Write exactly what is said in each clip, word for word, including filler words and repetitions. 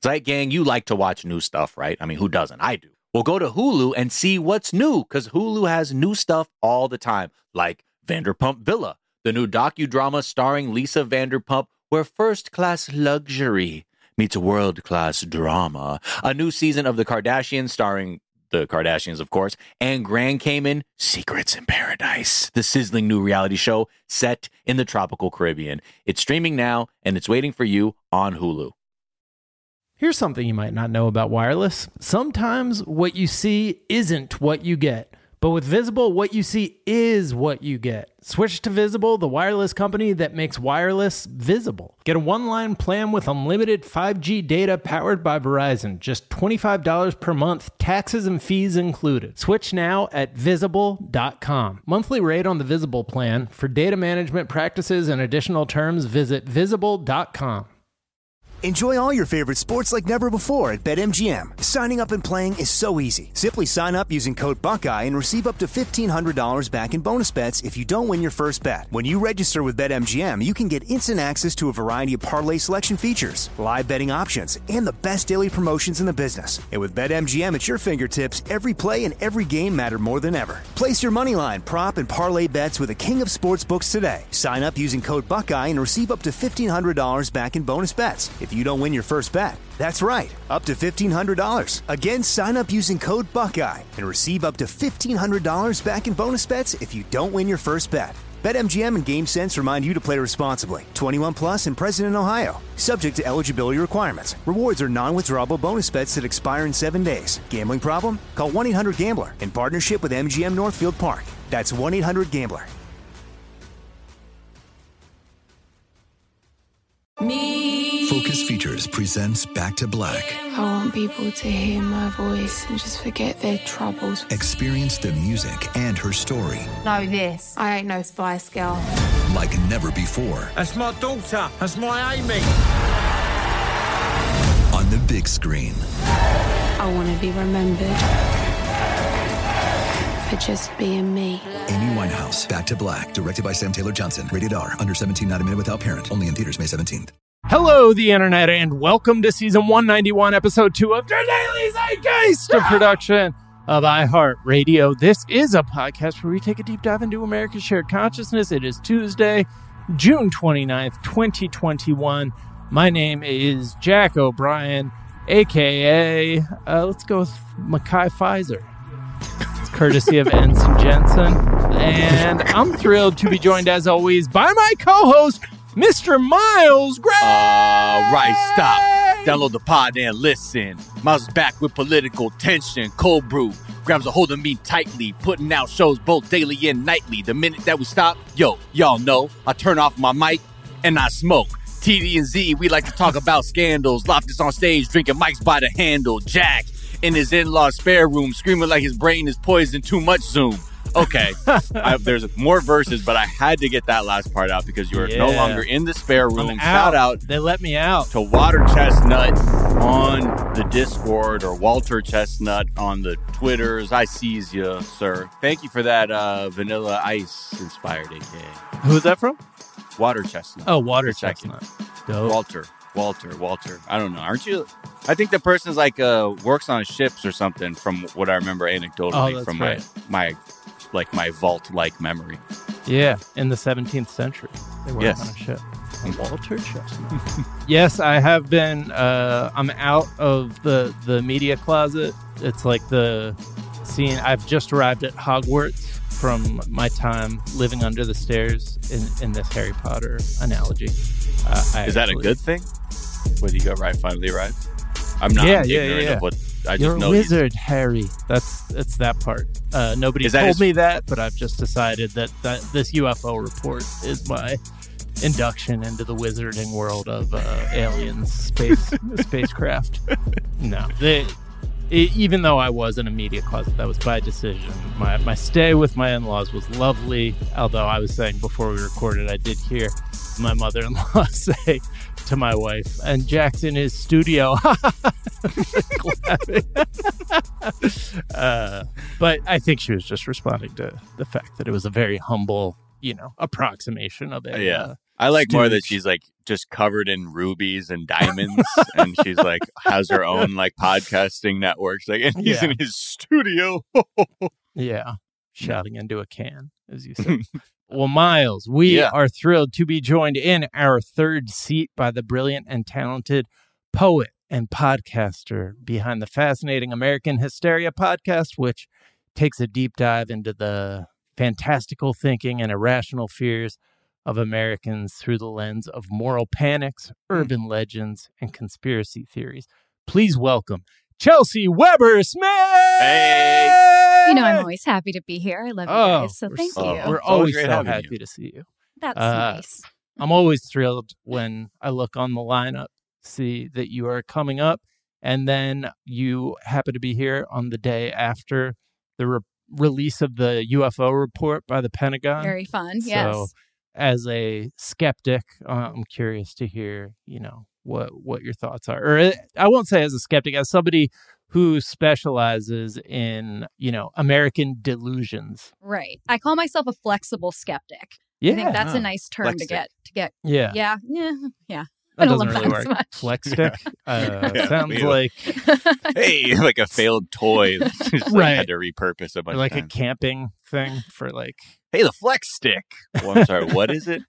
Zeit Gang, you like to watch new stuff, right? I mean, who doesn't? I do. Well, go to Hulu and see what's new, because Hulu has new stuff all the time, like Vanderpump Villa, the new docudrama starring Lisa Vanderpump, where first-class luxury meets world-class drama. A new season of The Kardashians starring the Kardashians, of course, and Grand Cayman, Secrets in Paradise, the sizzling new reality show set in the tropical Caribbean. It's streaming now, and it's waiting for you on Hulu. Here's something you might not know about wireless. Sometimes what you see isn't what you get. But with Visible, what you see is what you get. Switch to Visible, the wireless company that makes wireless visible. Get a one-line plan with unlimited five G data powered by Verizon. Just twenty-five dollars per month, taxes and fees included. Switch now at visible dot com. Monthly rate on the Visible plan. For data management practices and additional terms, visit visible dot com. Enjoy all your favorite sports like never before at BetMGM. Signing up and playing is so easy. Simply sign up using code Buckeye and receive up to fifteen hundred dollars back in bonus bets if you don't win your first bet. When you register with BetMGM, you can get instant access to a variety of parlay selection features, live betting options, and the best daily promotions in the business. And with BetMGM at your fingertips, every play and every game matter more than ever. Place your moneyline, prop, and parlay bets with the king of sportsbooks today. Sign up using code Buckeye and receive up to fifteen hundred dollars back in bonus bets if you don't win your first bet. That's right, up to fifteen hundred dollars. Again, sign up using code Buckeye and receive up to fifteen hundred dollars back in bonus bets if you don't win your first bet. BetMGM and GameSense remind you to play responsibly. twenty-one plus and present in Ohio. Subject to eligibility requirements. Rewards are non-withdrawable bonus bets that expire in seven days. Gambling problem? Call one eight hundred gambler in partnership with M G M Northfield Park. That's one eight hundred gambler. Me. Focus Features presents Back to Black. I want people to hear my voice and just forget their troubles. Experience the music and her story. Know this. I ain't no Spice Girl. Like never before. That's my daughter. That's my Amy. On the big screen. I want to be remembered for just being me. Amy Winehouse, Back to Black, directed by Sam Taylor Johnson. Rated R, under seventeen, not a minute without parent. Only in theaters May seventeenth. Hello, the internet, and welcome to season one ninety-one, episode two of the Daily Zeitgeist, a production of iHeartRadio. This is a podcast where we take a deep dive into America's shared consciousness. It is Tuesday, June twenty-ninth, twenty twenty-one. My name is Jack O'Brien, a k a, uh, let's go with Mekhi Phizer. It's courtesy of Ensign Jensen. And I'm thrilled to be joined, as always, by my co-host, Mister Miles Gray. All right, stop. Download the pod and listen. Miles is back with political tension. Cold brew grabs a hold of me tightly, putting out shows both daily and nightly. The minute that we stop, yo, y'all know, I turn off my mic and I smoke. T D and Z, we like to talk about scandals. Loftus on stage, drinking mics by the handle. Jack in his in-law's spare room, screaming like his brain is poisoned too much Zoom. Okay, I, there's more verses, but I had to get that last part out because you are yeah. no longer in the spare room. I'm Shout out. out They let me out. to Water Chestnut on the Discord, or Walter Chestnut on the Twitters. I sees you, sir. Thank you for that uh, Vanilla Ice inspired A K A. Who's that from? Water Chestnut. Oh, Water For Chestnut. Dope. Walter. Walter. Walter. I don't know. Aren't you? I think the person's like uh, works on ships or something, from what I remember anecdotally oh, that's from right. my my. like my vault-like memory. Yeah, in the seventeenth century. They were yes. on a ship. Walter Chestnut. Yes, I have been, uh, I'm out of the, the media closet. It's like the scene, I've just arrived at Hogwarts from my time living under the stairs in, in this Harry Potter analogy. Uh, I Is that actually, a good thing? Where do you go, right, finally arrived? I'm not yeah, I'm yeah, ignorant yeah. of what I just You're know a wizard, Harry. That's it's that part. Uh, nobody that told his... me that, but I've just decided that, that this U F O report is my induction into the wizarding world of uh, aliens, space, spacecraft. No, they, it, even though I was in a media closet, that was by decision. My my stay with my in-laws was lovely. Although I was saying before we recorded, I did hear my mother-in-law say to my wife, and Jack's in his studio. uh, but I think she was just responding to the fact that it was a very humble you know, approximation of it. Yeah. Uh, I like more that stooge. she's like just covered in rubies and diamonds, and she's like has her own like podcasting network. She's like, and he's Yeah. in his studio. Yeah. Shouting into a can, as you said. Well, Miles, we Yeah. are thrilled to be joined in our third seat by the brilliant and talented poet and podcaster behind the fascinating American Hysteria podcast, which takes a deep dive into the fantastical thinking and irrational fears of Americans through the lens of moral panics, urban legends, and conspiracy theories. Please welcome Chelsea Weber Smith. Hey. You know, I'm always happy to be here. I love you Oh, guys, so we're thank so- you. Oh, We're it's always always great so having happy you. to see you. That's uh, nice. I'm always thrilled when I look on the lineup, see that you are coming up, and then you happen to be here on the day after the re- release of the U F O report by the Pentagon. Very fun. So, Yes. as a skeptic, uh, I'm curious to hear, you know, what what your thoughts are. Or uh, I won't say as a skeptic, as somebody who specializes in, you know, American delusions. Right. I call myself a flexible skeptic. Yeah, I think that's huh. a nice term Flex to stick. get to get. yeah. Yeah. Yeah. Yeah. That I don't doesn't love really that as work. much. Flex stick uh, Yeah, sounds ew. like Hey, like a failed toy. that just, like, Right. Had to repurpose a bunch like of a times. camping thing for like. Hey, the flex stick. Well, I'm sorry. What is it?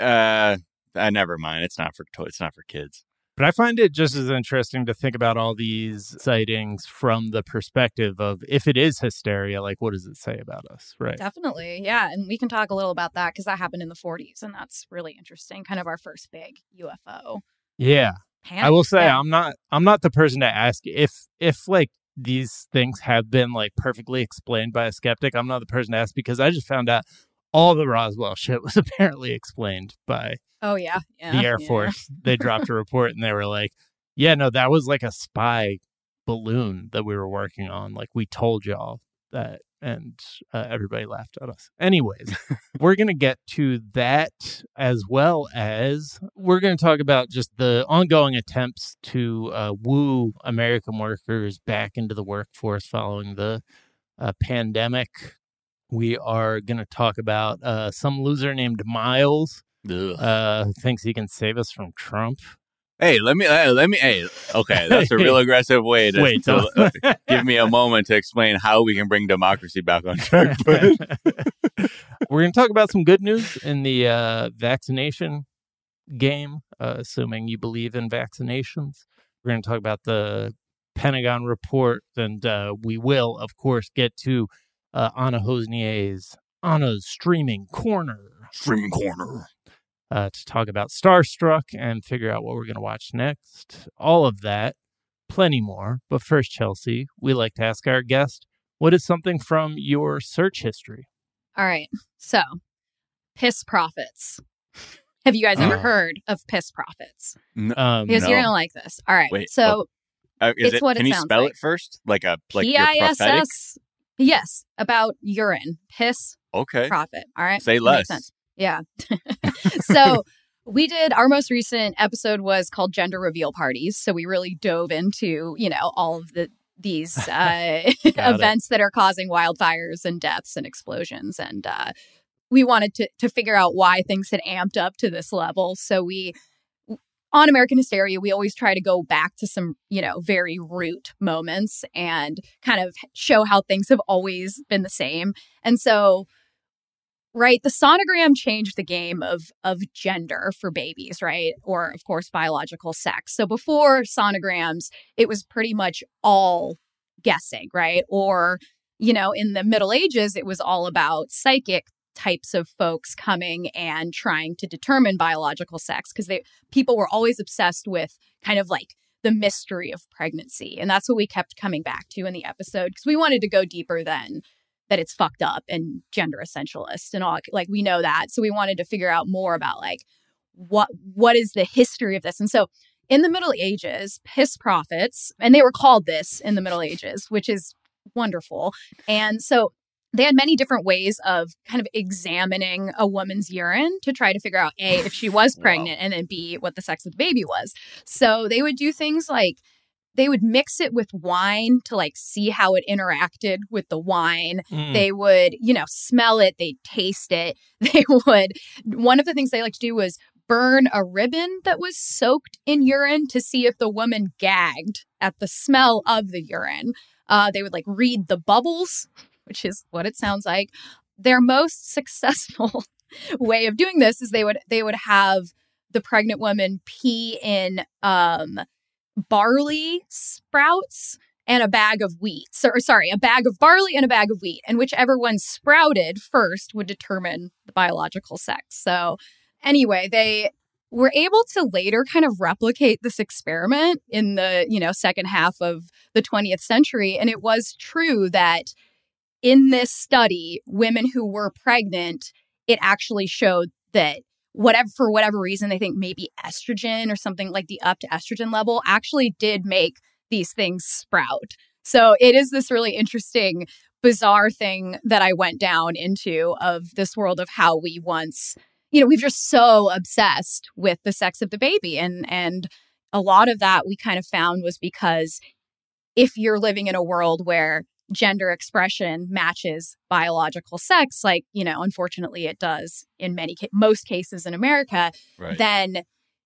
Uh, uh, never mind. It's not for toys. It's not for kids. But I find it just as interesting to think about all these sightings from the perspective of if it is hysteria, like what does it say about us, right? Definitely. Yeah. And we can talk a little about that because that happened in the forties. And that's really interesting. Kind of our first big U F O Yeah. panic. I will say Yeah. I'm not I'm not the person to ask if if like these things have been like perfectly explained by a skeptic. I'm not the person to ask because I just found out all the Roswell shit was apparently explained by Oh, yeah. yeah the Air yeah. Force. They dropped a report and they were like, yeah, no, that was like a spy balloon that we were working on. Like we told y'all that. And uh, everybody laughed at us. Anyways, we're going to get to that as well as we're going to talk about just the ongoing attempts to uh, woo American workers back into the workforce following the uh, pandemic. We are going to talk about uh, some loser named Miles Ugh. uh, who thinks he can save us from Trump. Hey, let me. Hey, let me. Hey, okay, that's a real aggressive way to, Wait, to don't- uh, give me a moment to explain how we can bring democracy back on track. But We're going to talk about some good news in the uh, vaccination game, uh, assuming you believe in vaccinations. We're going to talk about the Pentagon report, and uh, we will, of course, get to uh, Anna Hosnier's Anna's Streaming Corner streaming corner. uh, to talk about Starstruck and figure out what we're going to watch next. All of that, plenty more. But first, Chelsea, we like to ask our guest, what is something from your search history? All right. So, piss profits. Have you guys ever Oh. heard of piss profits? Um, Because No. you're going to like this. All right. Wait, so, Uh, is It's it, what it can you sounds spell like. it first? Like a like P your I S prophetic? S. Yes, about urine. Piss Okay. profit. All right. Say That less. makes sense. Yeah. So we did our most recent episode was called Gender Reveal Parties. So we really dove into, you know, all of the these uh, it. events that are causing wildfires and deaths and explosions. And uh, we wanted to to figure out why things had amped up to this level. So we on American Hysteria, we always try to go back to some, you know, very root moments and kind of show how things have always been the same. And so, right, the sonogram changed the game of of gender for babies, right? Or, of course, biological sex. So before sonograms, it was pretty much all guessing, right? Or, you know, in the Middle Ages, it was all about psychic types of folks coming and trying to determine biological sex because they people were always obsessed with kind of like the mystery of pregnancy. And that's what we kept coming back to in the episode because we wanted to go deeper than that it's fucked up and gender essentialist and all. Like we know that. So we wanted to figure out more about like what what is the history of this. And so in the Middle Ages, piss prophets, and they were called this in the Middle Ages, which is wonderful. And so they had many different ways of kind of examining a woman's urine to try to figure out A, if she was pregnant, Wow. and then B, what the sex of the baby was. So they would do things like they would mix it with wine to like see how it interacted with the wine. Mm. They would, you know, smell it, they'd taste it. They would, one of the things they like to do was burn a ribbon that was soaked in urine to see if the woman gagged at the smell of the urine. Uh, they would like read the bubbles, which is what it sounds like. Their most successful way of doing this is they would they would have the pregnant woman pee in um, barley sprouts and a bag of wheat. So, or sorry, a bag of barley and a bag of wheat. And whichever one sprouted first would determine the biological sex. So anyway, they were able to later kind of replicate this experiment in the, you know, second half of the twentieth century. And it was true that in this study, women who were pregnant, it actually showed that whatever, for whatever reason, they think maybe estrogen or something like the up to estrogen level actually did make these things sprout. So it is this really interesting, bizarre thing that I went down into of this world of how we once, you know, we've just so obsessed with the sex of the baby. And, and a lot of that we kind of found was because if you're living in a world where gender expression matches biological sex, like, you know, unfortunately it does in many, ca- most cases in America, Right. then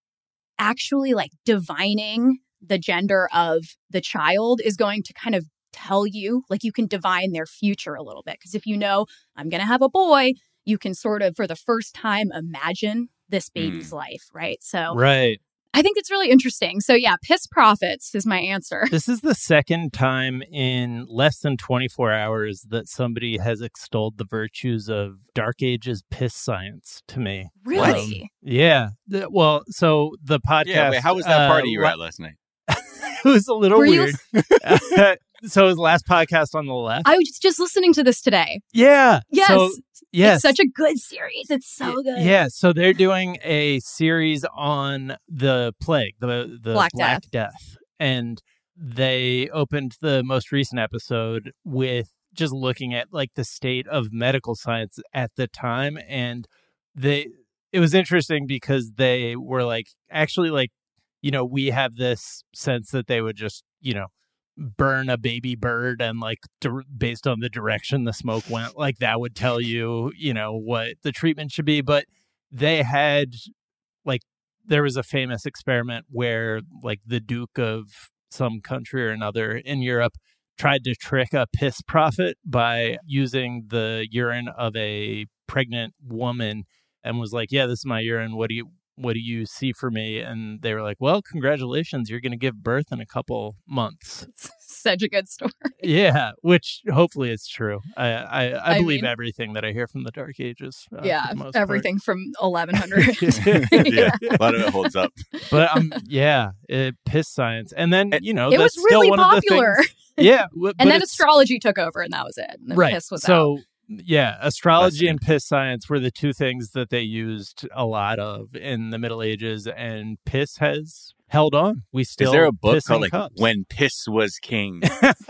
actually like divining the gender of the child is going to kind of tell you, like you can divine their future a little bit. Because if you know, I'm going to have a boy, you can sort of, for the first time, imagine this baby's Mm. life, right? So Right. I think it's really interesting. So yeah, piss profits is my answer. This is the second time in less than twenty-four hours that somebody has extolled the virtues of Dark Ages piss science to me. Really? Um, yeah. The- well, so the podcast. Yeah, wait, how was that uh, party you were la- at last night? It was a little Were you- weird. So it was last podcast on the left. I was just listening to this today. yeah. Yes. So, yes. It's such a good series. It's so good. Yeah, so they're doing a series on the plague, the the Black Black, Death. And they opened the most recent episode with just looking at like the state of medical science at the time, and they it was interesting because they were like actually like, you know, we have this sense that they would just, you know, burn a baby bird and like di- based on the direction the smoke went, like that would tell you, you know, what the treatment should be. But they had like, there was a famous experiment where like the Duke of some country or another in Europe tried to trick a piss prophet by using the urine of a pregnant woman and was like, yeah, this is my urine. What do you, what do you see for me? And they were like, well, congratulations, you're going to give birth in a couple months. Such a good story. Yeah, which hopefully it's true. I I, I, I believe mean- everything that I hear from the Dark Ages. Uh, yeah. for the most Everything from eleven hundred. part. Yeah, a lot of it holds up. But um, yeah, it, piss science, and then you know It was that's still really one popular. Of the things, yeah, w- but And then it's- astrology took over and that was it. And the right. piss was so out. yeah, astrology That's and piss science were the two things that they used a lot of in the Middle Ages, and piss has held on. We still Is there a book piss in called like cups. When Piss Was King?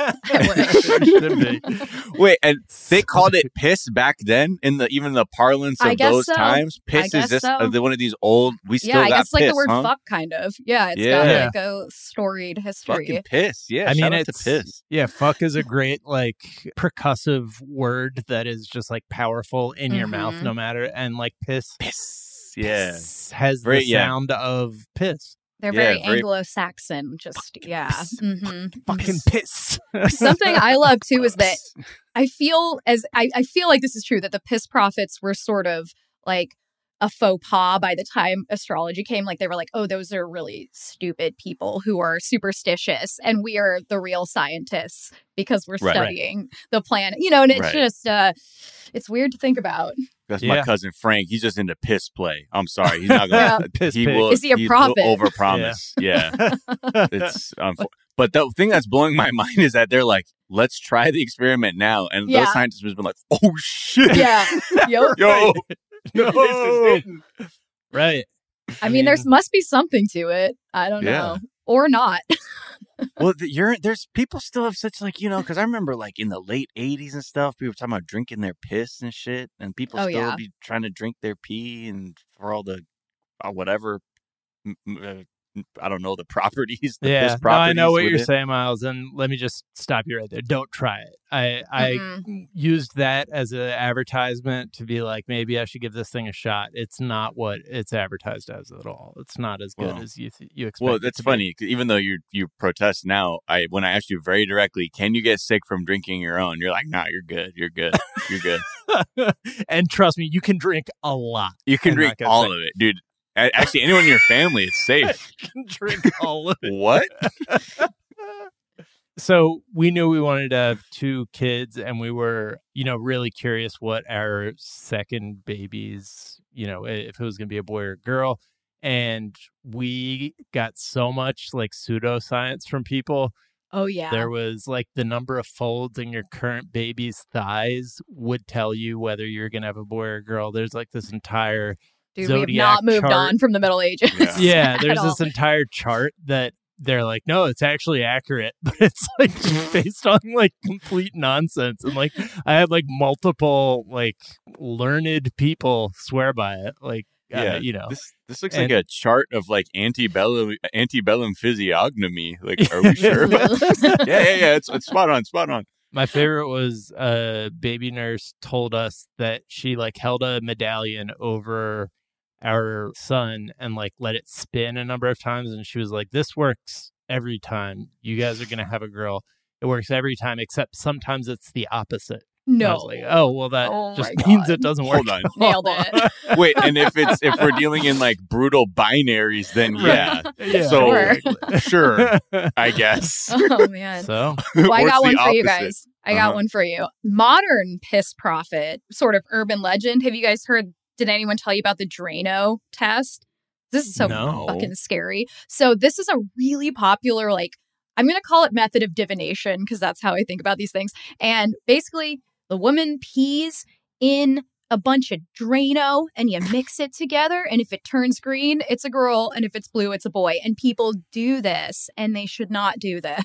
Should be. Wait, and they called it piss back then in the even the parlance I of guess those so. times. I Piss guess is just so. uh, the- one of these old. We still Yeah, I got guess like piss, the word huh? fuck kind of. Yeah, it's Yeah. got like a storied history. Fucking piss. Yeah, I mean, shout out it's to piss. yeah. Fuck is a great like percussive word that is just like powerful in your mouth, Mhm. no matter. And like piss, Piss. Yeah. piss has Very- the yeah. sound of piss. They're Yeah, very very- Anglo-Saxon. Just yeah. hmm Fucking piss. Something I love too is that I feel as I, I feel like this is true that the piss prophets were sort of like a faux pas by the time astrology came. Like they were like, oh, those are really stupid people who are superstitious, and we are the real scientists because we're Right. studying the planet. You know, and it's Right. just uh, it's weird to think about. That's Yeah. my cousin Frank. He's just into piss play. I'm sorry, he's not gonna. Yeah. Piss he pig. will. Is he a will prophet? overpromise. Yeah, it's. Unfo- but the thing that's blowing my mind is that they're like, let's try the experiment now, and Yeah. those scientists have been like, oh shit, Yeah, yo. yo, No. this is hitting. Right. I mean, there's must be something to it. I don't Yeah. know, or not. Well, the, you're there's people still have such like you know because I remember like in the late eighties and stuff, people were talking about drinking their piss and shit, and people Oh, still yeah. be trying to drink their pee and for all the uh, whatever m- m- uh, I don't know the properties. The yeah, piss no, I properties know what with you're it. saying, Miles. And let me just stop you right there. Don't try it. I I Mhm. used that as an advertisement to be like, maybe I should give this thing a shot. It's not what it's advertised as at all. It's not as good Well, as you th- you expect. Well, it that's to be. funny. 'Cause even though you you protest now, I when I asked you very directly, can you get sick from drinking your own? You're like, nah, you're good. You're good. You're good. And trust me, you can drink a lot. You can I'm drink not gonna all say- of it, dude. A- Actually, anyone in your family, it's safe. You can drink all of it. What? So we knew we wanted to have two kids, and we were, you know, really curious what our second baby's, you know, if it was going to be a boy or a girl. And we got so much like pseudoscience from people. Oh, yeah. There was like the number of folds in your current baby's thighs would tell you whether you're going to have a boy or a girl. There's like this entire Dude, we have zodiac not moved chart. on from the Middle Ages. Yeah. Yeah, at there's all. this entire chart that they're like, no, it's actually accurate, but it's like based on like complete nonsense. And like I had like multiple like learned people swear by it. Like, Yeah, uh, you know, this this looks And- like a chart of like antebellum antebellum physiognomy. Like, are we sure? about this? yeah, yeah, yeah. It's it's spot on, spot on. my favorite was a baby nurse told us that she like held a medallion over our son and like let it spin a number of times. And she was like, this works every time. You guys are going to have a girl. It works every time, except sometimes it's the opposite. And I No. was like, oh, well, that Oh just my means God. it doesn't work. Hold on. Nailed it. Wait, and if it's if we're dealing in like brutal binaries, then yeah, Yeah. So Sure. sure, I guess. Oh, man. So, Well, I Or got it's one the for you opposite. guys. I got Uh-huh. one for you. Modern piss prophet, sort of urban legend. Have you guys heard? Did anyone tell you about the Drano test? This is so No. fucking scary. So this is a really popular, like, I'm going to call it method of divination because that's how I think about these things. And basically, the woman pees in a bunch of Drano and you mix it together. And if it turns green, it's a girl. And if it's blue, it's a boy. And people do this and they should not do this.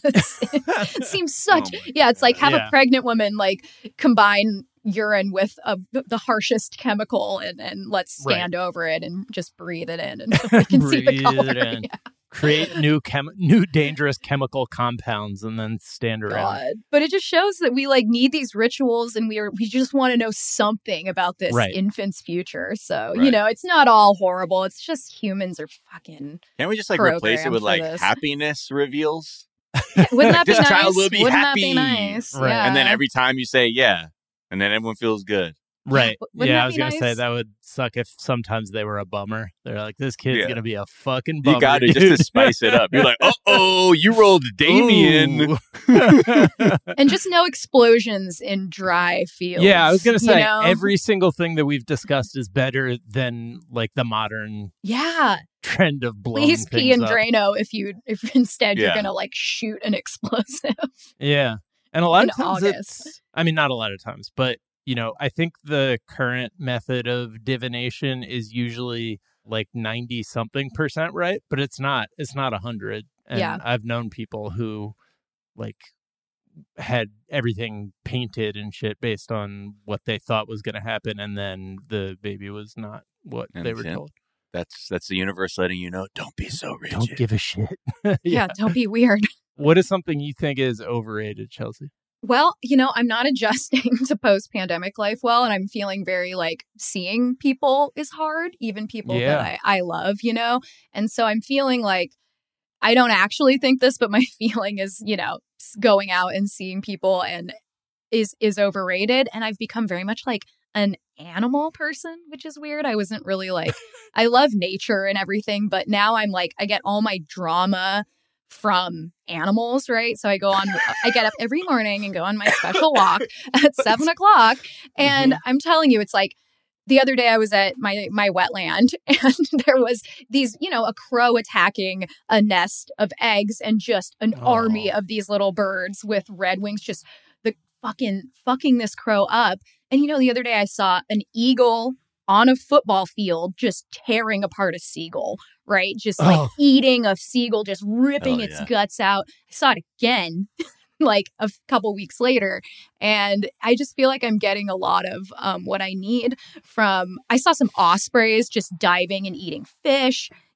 It seems such, Oh my yeah, it's like have Yeah. a pregnant woman like combine urine with a, the harshest chemical and, and let's stand over it and just breathe it in until we can see the breathe color. it in. Yeah. Create new chem- new dangerous chemical compounds and then stand around. God. But it just shows that we like need these rituals and we are we just want to know something about this Right. infant's future. So, you Right. know, it's not all horrible. It's just humans are fucking Can't we just like replace it Programmed with for like this. happiness reveals? wouldn't that be This nice? child will be Wouldn't happy. that be nice? Right. Yeah. And then every time you say yeah, and then everyone feels good. Right. Wouldn't yeah, that I was be going to say nice? that would suck if sometimes they were a bummer. They're like, this kid's Yeah. going to be a fucking bummer. You got to dude. just to spice it up. You're like, uh oh, you rolled Damien. Ooh. and just no explosions in dry fields. Yeah, I was going to you say know? every single thing that we've discussed is better than like the modern Yeah. trend of blowing Please pee things in up. Drano if you if instead you're Yeah. gonna like shoot an explosive. Yeah. And a lot In of times August. it's, I mean, not a lot of times, but, you know, I think the current method of divination is usually like ninety something percent right, but it's not, it's not a hundred. And Yeah. I've known people who like had everything painted and shit based on what they thought was going to happen. And then the baby was not what And they were yeah. told. That's that's the universe letting you know. Don't be so rigid. Don't give a shit. Yeah, don't be weird. What is something you think is overrated, Chelsea? Well, you know, I'm not adjusting to post pandemic life well, and I'm feeling very like seeing people is hard, even people Yeah. that I, I love, you know? And so I'm feeling like I don't actually think this, but my feeling is, you know, s- going out and seeing people and is is overrated. And I've become very much like an animal person, which is weird. I wasn't really like I love nature and everything, but now I'm like I get all my drama from animals, right? So I go on, I get up every morning and go on my special walk at seven o'clock. And I'm telling you, it's like the other day I was at my, my wetland and there was these, you know, a crow attacking a nest of eggs and just an Oh. army of these little birds with red wings, just the fucking fucking this crow up. And, you know, the other day I saw an eagle on a football field just tearing apart a seagull, right? Just like Oh. eating a seagull, just ripping Oh, its yeah. guts out. I saw it again like a f- couple weeks later. And I just feel like I'm getting a lot of um, what I need from, I saw some ospreys just diving and eating fish.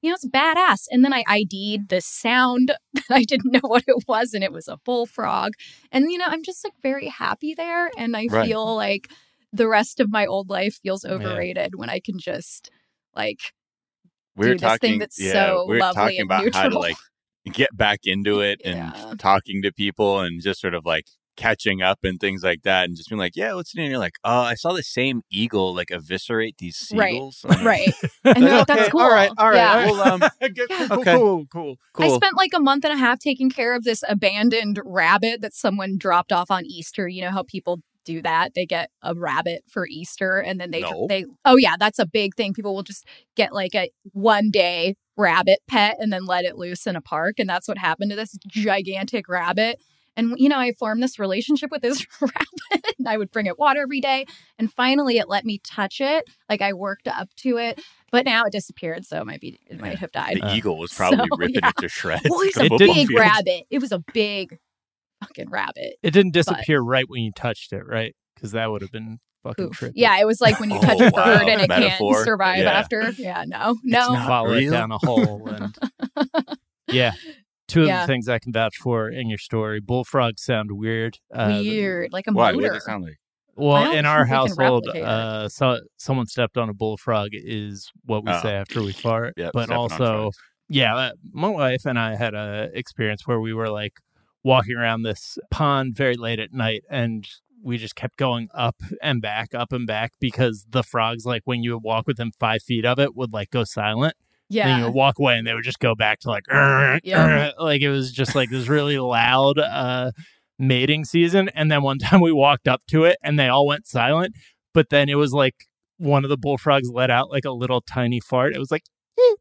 you know, it's badass. And then I I D'd the sound that I didn't know what it was, and it was a bullfrog. And, you know, I'm just like very happy there. And I Right. feel like the rest of my old life feels overrated yeah. when I can just like we were do talking, this thing that's yeah, so we were lovely talking and about neutral. how to like get back into it and Yeah. talking to people and just sort of like catching up and things like that, and just being like, yeah, what's new? And you're like, oh, I saw the same eagle like eviscerate these seagulls. Right, right. And you're like, that's Okay, cool. all right, all right. Yeah. Well, um, Yeah. cool, Okay. cool, cool, Cool. I spent like a month and a half taking care of this abandoned rabbit that someone dropped off on Easter. You know how people do that? They get a rabbit for Easter, and then they No. they oh yeah, that's a big thing. People will just get like a one day rabbit pet and then let it loose in a park, and that's what happened to this gigantic rabbit. And, you know, I formed this relationship with this rabbit, and I would bring it water every day. And finally, it let me touch it. Like, I worked up to it. But now it disappeared, so it might be it might have died. The uh, eagle was probably so, ripping yeah. it to shreds. Well, it was the a football big field. rabbit. It was a big fucking rabbit. It didn't disappear right when you touched it, right? Because that would have been fucking Oof. tricky. Yeah, it was like when you touch Oh, a wow. bird and it Metaphor? can't survive Yeah. after. Yeah, no, no. not Follow it real. down a hole. And yeah. Two of Yeah. the things I can vouch for in your story. Bullfrogs sound weird. Uh, Weird, like a Why? What motor. does it sound like? I Well, don't in our think we can household, replicate it. uh, so someone stepped on a bullfrog is what we Oh. say after we fart. Yep, but stepping on also, frogs. yeah, uh, my wife and I had a experience where we were like walking around this pond very late at night, and we just kept going up and back, up and back, because the frogs, like when you would walk within five feet of it, would like go silent. Then you Yeah, would walk away and they would just go back to like, "Arr, Yeah. arr," like it was just like this really loud uh, mating season. And then one time we walked up to it and they all went silent. But then it was like one of the bullfrogs let out like a little tiny fart. It was like,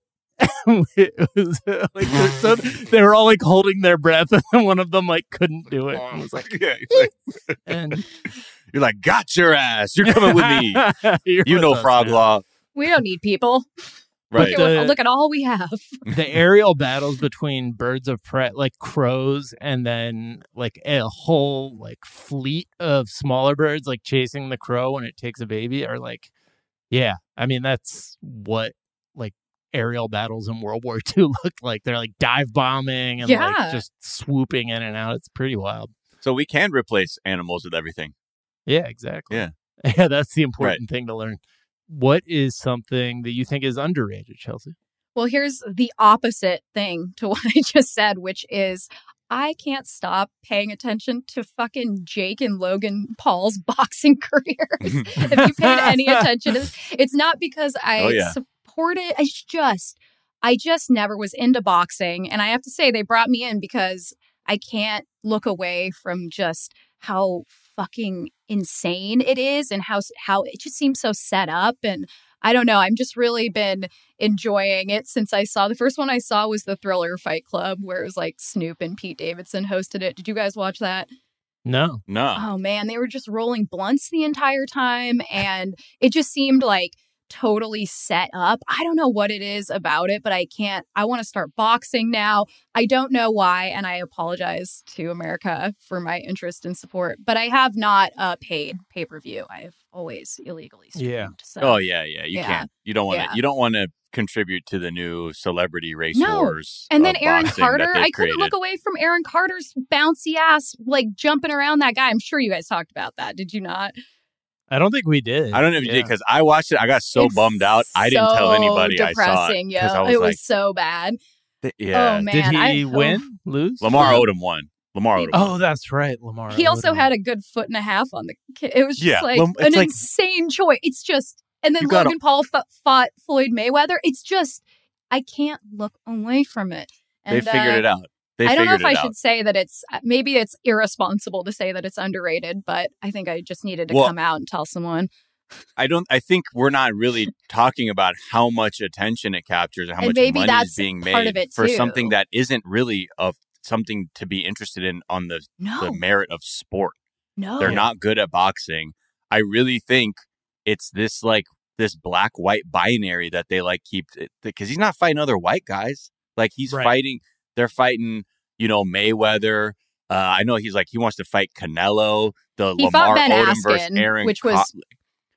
it was uh, like they're so, they were all like holding their breath, and then one of them like couldn't do it. And was like, yeah, you're like, and you're like, got your ass. You're coming with me. You're You with know us frog now. law. we don't need people. Right. Look, at, the- look at all we have. The aerial battles between birds of prey, like crows, and then like a whole like fleet of smaller birds, like chasing the crow when it takes a baby, are like, yeah, I mean that's what like aerial battles in World War Two looked like. They're like dive bombing and Yeah. like just swooping in and out. It's pretty wild. So we can replace animals with everything. Yeah, exactly. Yeah. Yeah, that's the important thing to learn. What is something that you think is underrated, Chelsea? Well, here's the opposite thing to what I just said, which is I can't stop paying attention to fucking Jake and Logan Paul's boxing careers. If you paid any attention to this, it's not because I Oh, yeah. support it. It's just, I just never was into boxing. And I have to say, they brought me in because I can't look away from just how fucking insane it is and how how it just seems so set up. And I don't know, I'm just really been enjoying it since I saw the first one I saw was the Thriller Fight Club, where it was like Snoop and Pete Davidson hosted it. Did you guys watch that? No. No. Oh man, they were just rolling blunts the entire time, and it just seemed like totally set up. I don't know what it is about it, but I can't. I want to start boxing now. I don't know why, and I apologize to America for my interest and support, but I have not uh, paid pay-per-view. I have always illegally streamed. Yeah. So. Oh yeah, yeah. You Yeah. can't. You don't want to. Yeah. You don't want to contribute to the new celebrity race No. wars. And then of Aaron boxing that Carter, they've I couldn't look created. away from Aaron Carter's bouncy ass, like jumping around that guy. I'm sure you guys talked about that. Did you not? I don't think we did. I don't know if you did Yeah. because I watched it. I got so It's bummed out. I didn't tell so anybody I saw it depressing, because yo. I was it like, was so bad. th- yeah. Oh man, Did he I, win? Lose? Lamar Well- Odom won. Lamar Odom. Oh, won. that's right, Lamar. He also Odom. had a good foot and a half on the kid. It was just Yeah, like Lam- an it's like- insane choice. It's just, and then You gotta- Logan Paul f- fought Floyd Mayweather. It's just, I can't look away from it. They And, figured uh, it out. They I don't know figured if I it out. should say that it's, maybe it's irresponsible to say that it's underrated, but I think I just needed to Well- come out and tell someone. I don't. I think we're not really talking about how much attention it captures and how And much maybe money that's is being part made of it, for too. something that isn't really of something to be interested in on the, No, the merit of sport. no. They're not good at boxing. I really think it's this like this black white binary that they like keep because he's not fighting other white guys. Like he's Right. fighting. They're fighting. You know Mayweather. Uh, I know he's like he wants to fight Canelo. The He Lamar fought Ben Odom versus Askren, Aaron, which was Co-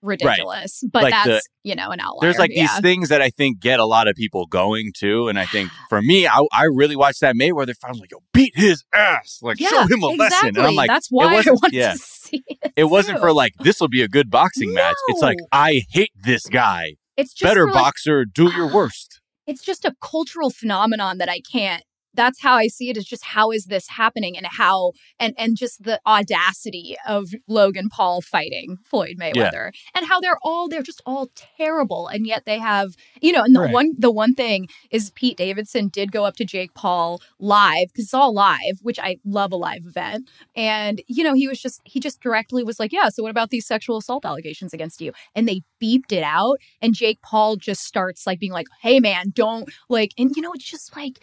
ridiculous. Right. But like that's, the, you know, an outlier. There's like yeah. these things that I think get a lot of people going too. And I think for me, I, I really watched that Mayweather fight. I was like, yo, beat his ass. Like, yeah, show him a exactly. lesson. And I'm like, that's why I wanted yeah. to see it. It wasn't for like, this will be a good boxing no. match. It's like, I hate this guy. It's just better for, like, boxer, do your worst. It's just a cultural phenomenon that I can't. That's how I see it, is just how is this happening, and how and and just the audacity of Logan Paul fighting Floyd Mayweather, yeah. and how they're all they're just all terrible, and yet they have, you know, and the right. one the one thing is Pete Davidson did go up to Jake Paul live, because it's all live, which I love a live event, and you know he was just he just directly was like, yeah, so what about these sexual assault allegations against you? And they beeped it out, and Jake Paul just starts like being like, hey man, don't like, and you know it's just like.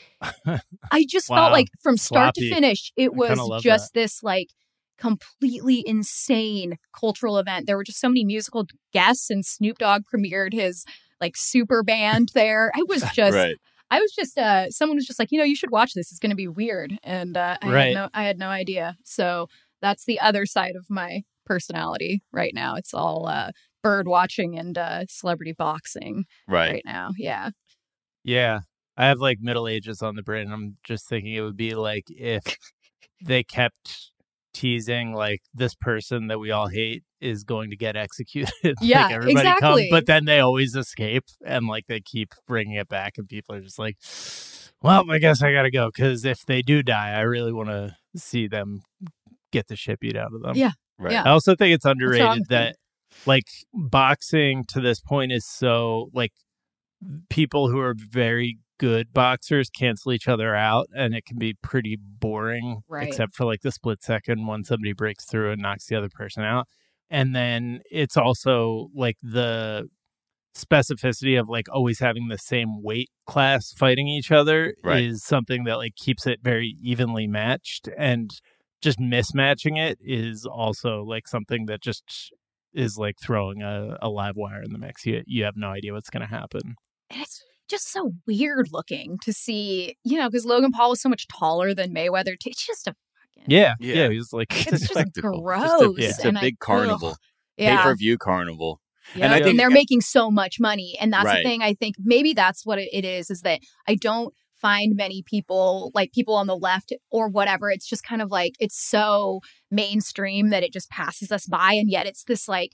I just wow. felt like from start Sloppy. to finish, it was just that. this like completely insane cultural event. There were just so many musical guests, and Snoop Dogg premiered his like super band there. I was just, right. I was just, uh, someone was just like, you know, you should watch this. It's going to be weird. And uh, I, right. had no, I had no idea. So that's the other side of my personality right now. It's all uh, bird watching and uh, celebrity boxing right. right now. Yeah. Yeah. I have like Middle Ages on the brain. I'm just thinking it would be like if they kept teasing like this person that we all hate is going to get executed. Yeah, like everybody exactly. Come, but then they always escape, and like they keep bringing it back, and people are just like, well, I guess I got to go, because if they do die, I really want to see them get the shit beat out of them. Yeah. Right. Yeah. I also think it's underrated that like boxing to this point is so like people who are very good boxers cancel each other out, and it can be pretty boring, right. except for like the split second when somebody breaks through and knocks the other person out. And then it's also like the specificity of like always having the same weight class fighting each other right. is something that like keeps it very evenly matched, and just mismatching it is also like something that just is like throwing a, a live wire in the mix. You, you have no idea what's going to happen. And it's just so weird looking to see, you know, because Logan Paul was so much taller than Mayweather. It's just a fucking yeah, yeah. yeah he's like it's just gross. Just a, yeah. It's a big I, carnival, yeah. pay per view carnival, yeah. and I think and they're making so much money, and that's right. the thing. I think maybe that's what it is. Is that I don't find many people like people on the left or whatever. It's just kind of like it's so mainstream that it just passes us by, and yet it's this like.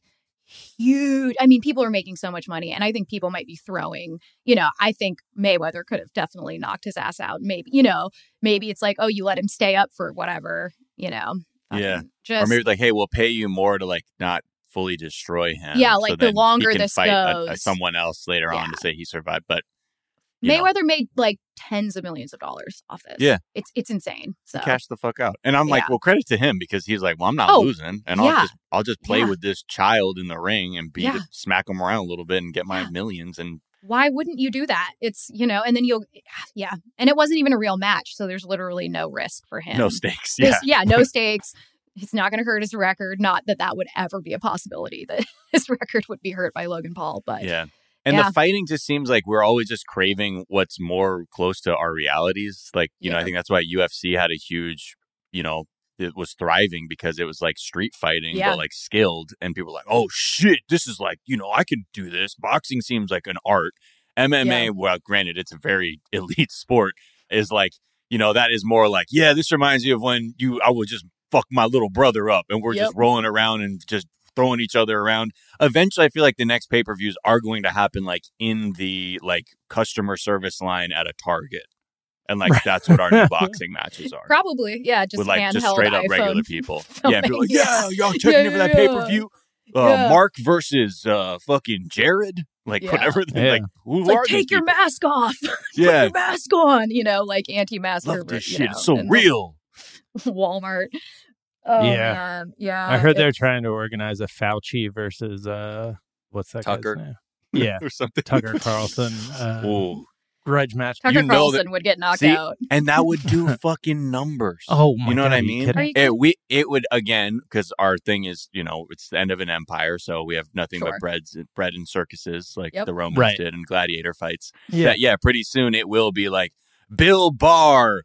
Huge. I mean, people are making so much money, and I think people might be throwing, you know, I think Mayweather could have definitely knocked his ass out. Maybe, you know, maybe it's like, oh, you let him stay up for whatever, you know. Yeah. Just, or maybe like, hey, we'll pay you more to like not fully destroy him. Yeah, like so the longer he can this fight goes. A, a someone else later yeah. on to say he survived. But Mayweather know. made like tens of millions of dollars off this. Yeah. It's it's insane. So cash the fuck out. And I'm yeah. like, well, credit to him, because he's like, well, I'm not oh, losing. And yeah. I'll just I'll just play yeah. with this child in the ring and beat yeah. it, smack him around a little bit and get my yeah. millions. And why wouldn't you do that? It's, you know, and then you'll, yeah. And it wasn't even a real match. So there's literally no risk for him. No stakes. Yeah. There's, yeah, no stakes. He's not going to hurt his record. Not that that would ever be a possibility, that his record would be hurt by Logan Paul. But yeah. And yeah. the fighting just seems like we're always just craving what's more close to our realities. Like, you yeah. know, I think that's why U F C had a huge, you know, it was thriving, because it was like street fighting, yeah. but like skilled. And people were like, oh, shit, this is like, you know, I can do this. Boxing seems like an art. M M A, yeah. well, granted, it's a very elite sport, is like, you know, that is more like, yeah, this reminds me of when you, I would just fuck my little brother up and we're yep. just rolling around and just throwing each other around. Eventually, I feel like the next pay-per-views are going to happen like in the like customer service line at a Target. And like that's what our new boxing matches are. Probably, yeah. Just with like handheld just straight up iPhone regular people. filming. Yeah, people like, yeah, y'all checking yeah, in for that yeah. pay-per-view? Uh, yeah. Mark versus uh, fucking Jared? Like yeah. whatever. Yeah. Like, who like are take your people? mask off. Yeah. Put your mask on. You know, like anti-mask. Love this you shit. know, It's so real. Walmart. Oh, yeah. man. Yeah. I heard they're trying to organize a Fauci versus uh, what's that Tucker? guy's name? Yeah, or something. Tucker Carlson. Uh, Ooh. grudge match. Tucker you know Carlson that, would get knocked see, out. And that would do fucking numbers. Oh, my You know God, what I are you mean? kidding? Are you It, we, it would, again, because our thing is, you know, it's the end of an empire, so we have nothing Sure. but breads, bread and circuses like Yep. the Romans Right. did and gladiator fights. Yeah. That, yeah, pretty soon it will be like Bill Barr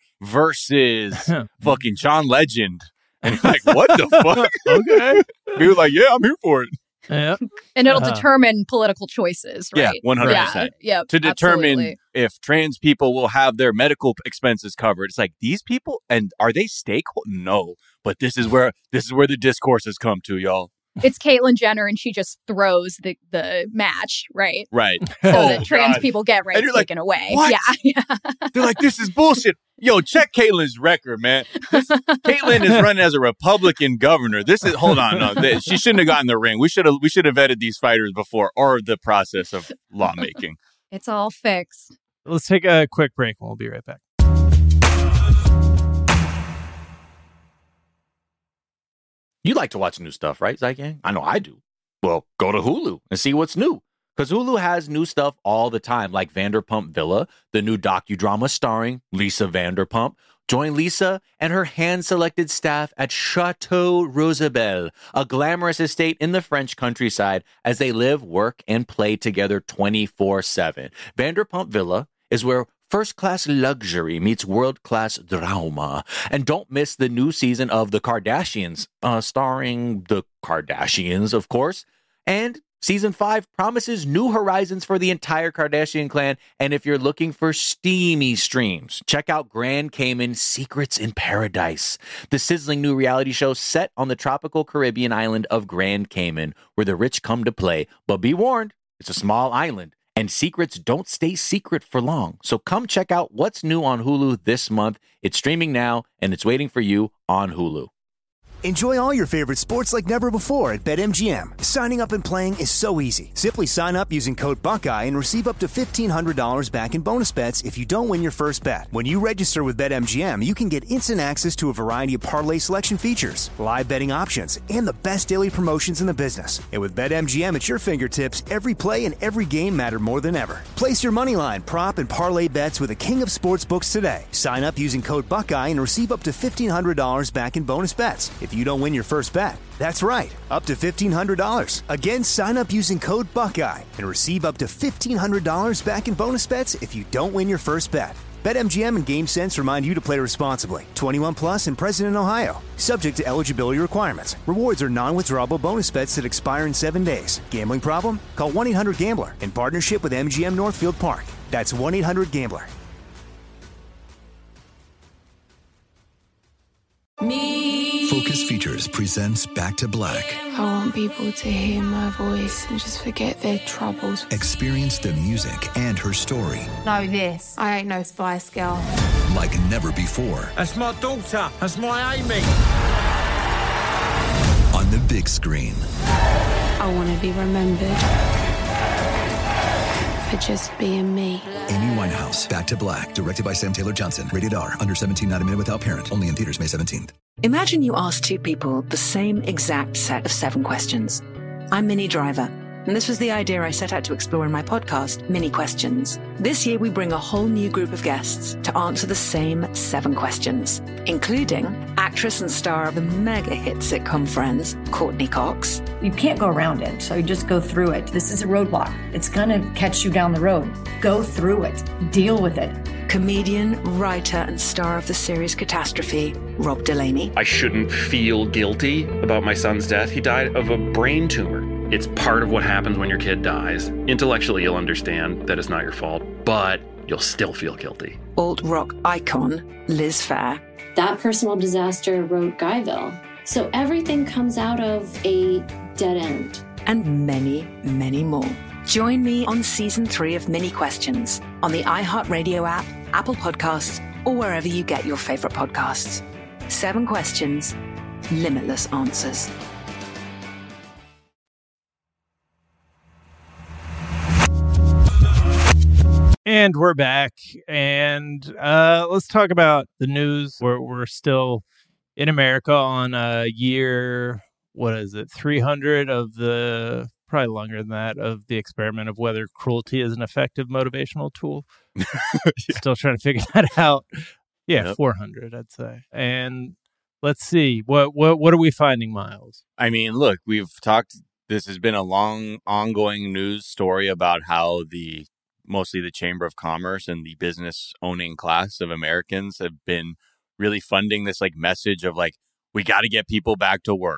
versus fucking John Legend. And you're like, what the fuck? Okay. People are like, yeah, I'm here for it. Yeah. And it'll Uh, determine political choices, right? Yeah, one hundred percent. Yeah, yep, To determine absolutely. if trans people will have their medical expenses covered. It's like, these people, and are they stakeholders? No, but this is where this is where the discourse has come to, y'all. It's Caitlyn Jenner, and she just throws the, the match, right? Right. So Oh, that trans God. people get rights And you're like, taken away. what? Yeah, yeah. They're like, this is bullshit. Yo, check Caitlyn's record, man. This, Caitlyn is running as a Republican governor. This is hold on, no, th- she shouldn't have gotten the ring. We should have we should have vetted these fighters before, or the process of lawmaking. It's all fixed. Let's take a quick break and we'll be right back. You like to watch new stuff, right, Zygang? I know I do. Well, go to Hulu and see what's new. Because Hulu has new stuff all the time, like Vanderpump Villa, the new docudrama starring Lisa Vanderpump. Join Lisa and her hand-selected staff at Chateau Rosabelle, a glamorous estate in the French countryside, as they live, work, and play together twenty-four seven. Vanderpump Villa is where first-class luxury meets world-class drama. And don't miss the new season of The Kardashians, uh, starring the Kardashians, of course. And season five promises new horizons for the entire Kardashian clan. And if you're looking for steamy streams, check out Grand Cayman Secrets in Paradise, the sizzling new reality show set on the tropical Caribbean island of Grand Cayman, where the rich come to play. But be warned, it's a small island, and secrets don't stay secret for long. So come check out what's new on Hulu this month. It's streaming now, and it's waiting for you on Hulu. Enjoy all your favorite sports like never before at BetMGM. Signing up and playing is so easy. Simply sign up using code Buckeye and receive up to fifteen hundred dollars back in bonus bets if you don't win your first bet. When you register with BetMGM, you can get instant access to a variety of parlay selection features, live betting options, and the best daily promotions in the business. And with BetMGM at your fingertips, every play and every game matter more than ever. Place your moneyline, prop, and parlay bets with the king of sportsbooks today. Sign up using code Buckeye and receive up to fifteen hundred dollars back in bonus bets if you don't win your first bet. That's right, up to fifteen hundred dollars. Again, sign up using code Buckeye and receive up to fifteen hundred dollars back in bonus bets if you don't win your first bet. BetMGM and GameSense remind you to play responsibly. twenty-one plus and present in Ohio. Subject to eligibility requirements. Rewards are non-withdrawable bonus bets that expire in seven days. Gambling problem? Call one eight hundred gambler in partnership with M G M Northfield Park. That's one eight hundred gambler. Me. Focus Features presents Back to Black. I want people to hear my voice and just forget their troubles. Experience the music and her story Know this. I ain't no Spice Girl. like never before That's my daughter. That's my Amy. on the big screen. I want to be remembered for just being me. Amy Winehouse, Back to Black, directed by Sam Taylor Johnson. Rated R, under seventeen, not admitted without parent. Only in theaters May seventeenth. Imagine you ask two people the same exact set of seven questions. I'm Minnie Driver, and this was the idea I set out to explore in my podcast, Mini Questions. This year, we bring a whole new group of guests to answer the same seven questions, including actress and star of the mega hit sitcom Friends, Courtney Cox. You can't go around it, so you just go through it. This is a roadblock. It's gonna catch you down the road. Go through it. Deal with it. Comedian, writer, and star of the series Catastrophe, Rob Delaney. I shouldn't feel guilty about my son's death. He died of a brain tumor. It's part of what happens when your kid dies. Intellectually, you'll understand that it's not your fault, but you'll still feel guilty. Alt-rock icon, Liz Phair. That personal disaster wrote Guyville. So everything comes out of a dead end. And many, many more. Join me on season three of Mini Questions on the iHeartRadio app, Apple Podcasts, or wherever you get your favorite podcasts. Seven questions, limitless answers. And we're back. And uh, let's talk about the news. We're, we're still in America on uh, year, what is it, three hundred of the, probably longer than that, of the experiment of whether cruelty is an effective motivational tool. yeah. Still trying to figure that out. Yeah, yep. four hundred, I'd say. And let's see, what what what are we finding, Miles? I mean, look, we've talked, this has been a long, ongoing news story about how the mostly the Chamber of Commerce and the business owning class of Americans have been really funding this like message of like, we got to get people back to work.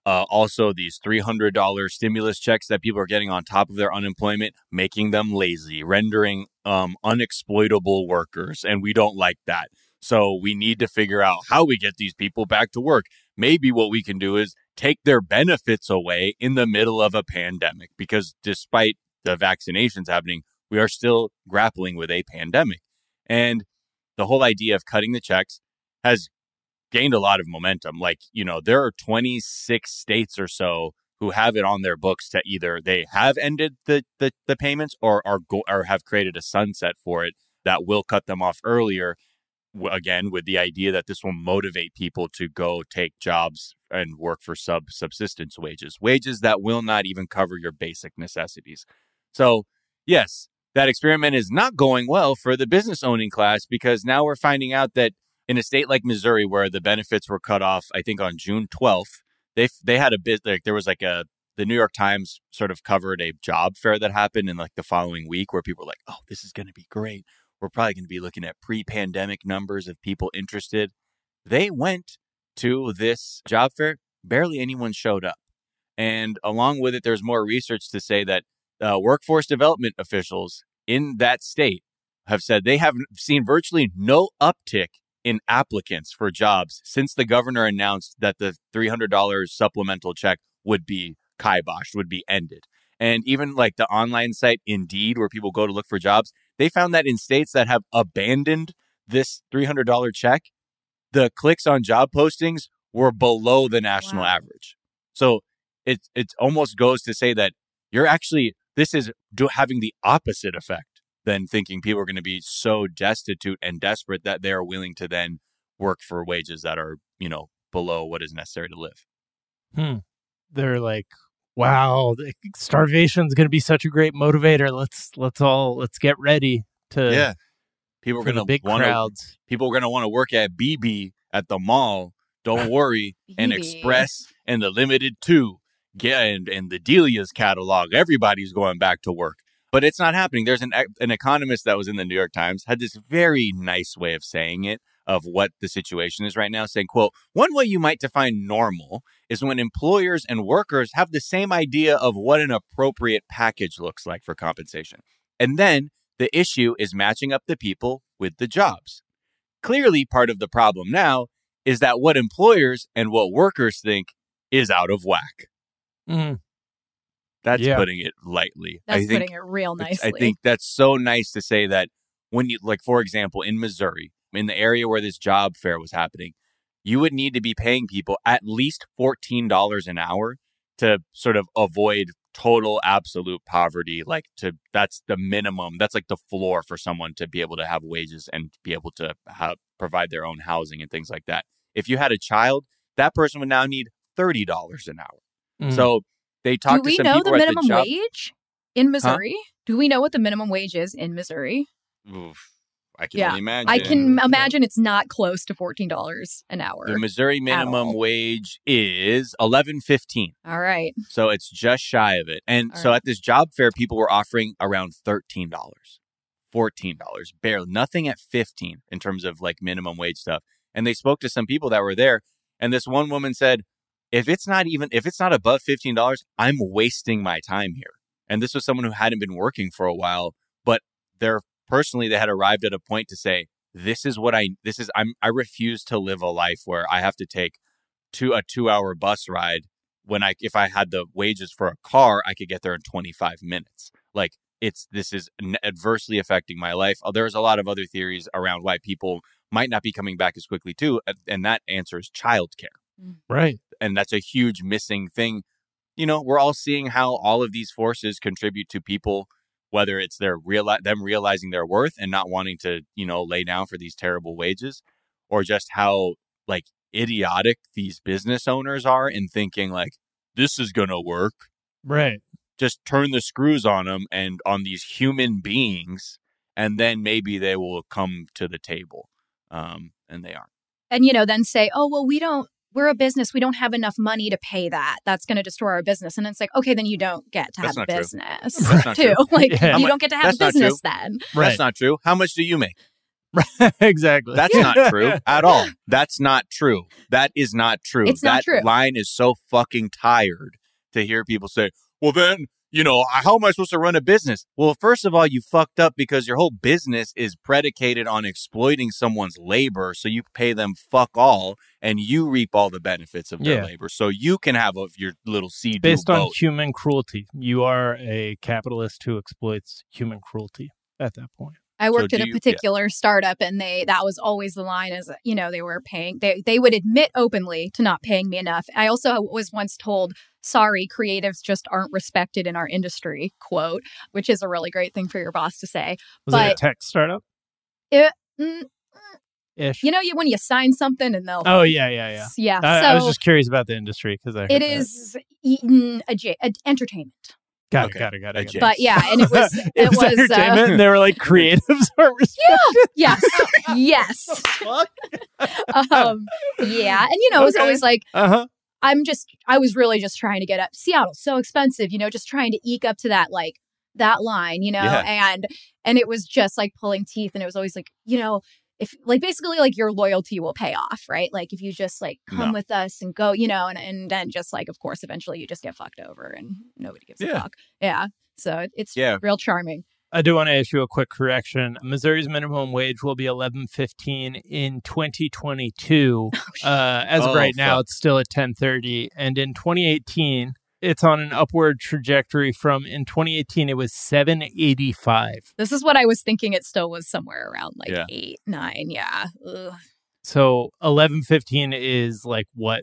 Uh, also, these three hundred dollars stimulus checks that people are getting on top of their unemployment, making them lazy, rendering um, unexploitable workers. And we don't like that. So we need to figure out how we get these people back to work. Maybe what we can do is take their benefits away in the middle of a pandemic, because despite the vaccinations happening, we are still grappling with a pandemic. And the whole idea of cutting the checks has gained a lot of momentum. Like, you know, there are twenty-six states or so who have it on their books to either they have ended the the, the payments or are go- or have created a sunset for it that will cut them off earlier. Again, with the idea that this will motivate people to go take jobs and work for sub subsistence wages, wages that will not even cover your basic necessities. So, yes, that experiment is not going well for the business owning class, because now we're finding out that in a state like Missouri, where the benefits were cut off, I think on June twelfth, they they had a bit like there was like a the New York Times sort of covered a job fair that happened in like the following week, where people were like, oh, this is going to be great. We're probably going to be looking at pre-pandemic numbers of people interested. They went to this job fair. Barely anyone showed up. And along with it, there's more research to say that uh, workforce development officials in that state have said they have seen virtually no uptick in applicants for jobs since the governor announced that the three hundred dollars supplemental check would be kiboshed, would be ended. And even like the online site Indeed, where people go to look for jobs, they found that in states that have abandoned this three hundred dollars check, the clicks on job postings were below the national wow. average. So it it almost goes to say that you're actually, this is do, having the opposite effect than thinking people are going to be so destitute and desperate that they're willing to then work for wages that are, you know, below what is necessary to live. Hmm. They're like, wow, starvation's going to be such a great motivator. Let's let's all let's get ready to yeah. People are going to big wanna, crowds. People are going to want to work at B B at the mall. Don't worry, and Express and the Limited Too, yeah, and and the Delia's catalog. Everybody's going back to work, but it's not happening. There's an an economist that was in the New York Times had this very nice way of saying it, of what the situation is right now, saying, quote, one way you might define normal is when employers and workers have the same idea of what an appropriate package looks like for compensation. And then the issue is matching up the people with the jobs. Clearly, part of the problem now is that what employers and what workers think is out of whack. Mm. That's yeah. putting it lightly. That's I think, putting it real nicely. I think that's so nice to say that when you, like, for example, in Missouri, in the area where this job fair was happening, you would need to be paying people at least fourteen dollars an hour to sort of avoid total absolute poverty. Like to that's the minimum. That's like the floor for someone to be able to have wages and be able to have, provide their own housing and things like that. If you had a child, that person would now need thirty dollars an hour. Mm. So they talked to some people at the job. Do we know the minimum wage in Missouri? Huh? Do we know what the minimum wage is in Missouri? Oof. I can yeah, only imagine. I can imagine it's not close to fourteen dollars an hour. The Missouri minimum wage is eleven fifteen. All right. So it's just shy of it. And All so right. at this job fair, people were offering around thirteen dollars, fourteen dollars, barely nothing at fifteen in terms of like minimum wage stuff. And they spoke to some people that were there. And this one woman said, if it's not even, if it's not above fifteen dollars, I'm wasting my time here. And this was someone who hadn't been working for a while, but they're personally, they had arrived at a point to say, this is what I, this is, I'm, I refuse to live a life where I have to take two, a two hour bus ride when I, if I had the wages for a car, I could get there in twenty-five minutes. Like it's, this is adversely affecting my life. There's a lot of other theories around why people might not be coming back as quickly too. And that answer is childcare. Right. And that's a huge missing thing. You know, we're all seeing how all of these forces contribute to people, whether it's their real them realizing their worth and not wanting to, you know, lay down for these terrible wages, or just how like idiotic these business owners are in thinking like, this is going to work. Right. Just turn the screws on them and on these human beings, and then maybe they will come to the table. Um, and they aren't. And, you know, then say, oh, well, we don't, we're a business. We don't have enough money to pay that. That's going to destroy our business. And it's like, okay, then you don't get to That's have a not business true. That's not too. true. Like Yeah. you don't get to have That's a not business true. then. Right. That's not true. How much do you make? Exactly. That's not true at all. That's not true. That is not true. It's that not true. line is so fucking tired to hear people say, well, then, you know, how am I supposed to run a business? Well, first of all, you fucked up because your whole business is predicated on exploiting someone's labor. So you pay them fuck all and you reap all the benefits of their Yeah. labor. So you can have a, your little seed Based on boat. human cruelty. You are a capitalist who exploits human cruelty at that point. I worked So at do a you- particular yeah. startup, and they that was always the line is, you know, they were paying, they, they would admit openly to not paying me enough. I also was once told, sorry, creatives just aren't respected in our industry, quote, which is a really great thing for your boss to say. Was but it a tech startup? It, mm, Ish. you know, you, when you sign something and they'll... Oh, yeah, yeah, yeah. Yeah. I, so I was just curious about the industry because I heard it that. is mm, adja- ad- entertainment. Got Okay. it, got it, got it. Got it. But yeah, and it was... It, It was was entertainment, uh, and they were like, creatives aren't respected. Yeah. Yes. Yes. um, yeah. And, you know, it was Okay. always like, Uh-huh. I'm just, I was really just trying to get up. Seattle's so expensive, you know, just trying to eke up to that, like, that line, you know, Yeah. and, and it was just like pulling teeth. And it was always like, you know, if like basically like your loyalty will pay off, right? Like if you just like come No. with us and go, you know, and, and then just like, of course, eventually you just get fucked over and nobody gives a Yeah. fuck. Yeah. So it's Yeah. real charming. I do want to issue a quick correction. Missouri's minimum wage will be eleven fifteen in twenty twenty-two. Uh, as of Oh, right now, fuck. it's still at ten thirty. And in twenty eighteen, it's on an upward trajectory from, in twenty eighteen, it was seven eighty-five. This is what I was thinking. It still was somewhere around like Yeah. eight, nine. Yeah. Ugh. So eleven fifteen is like what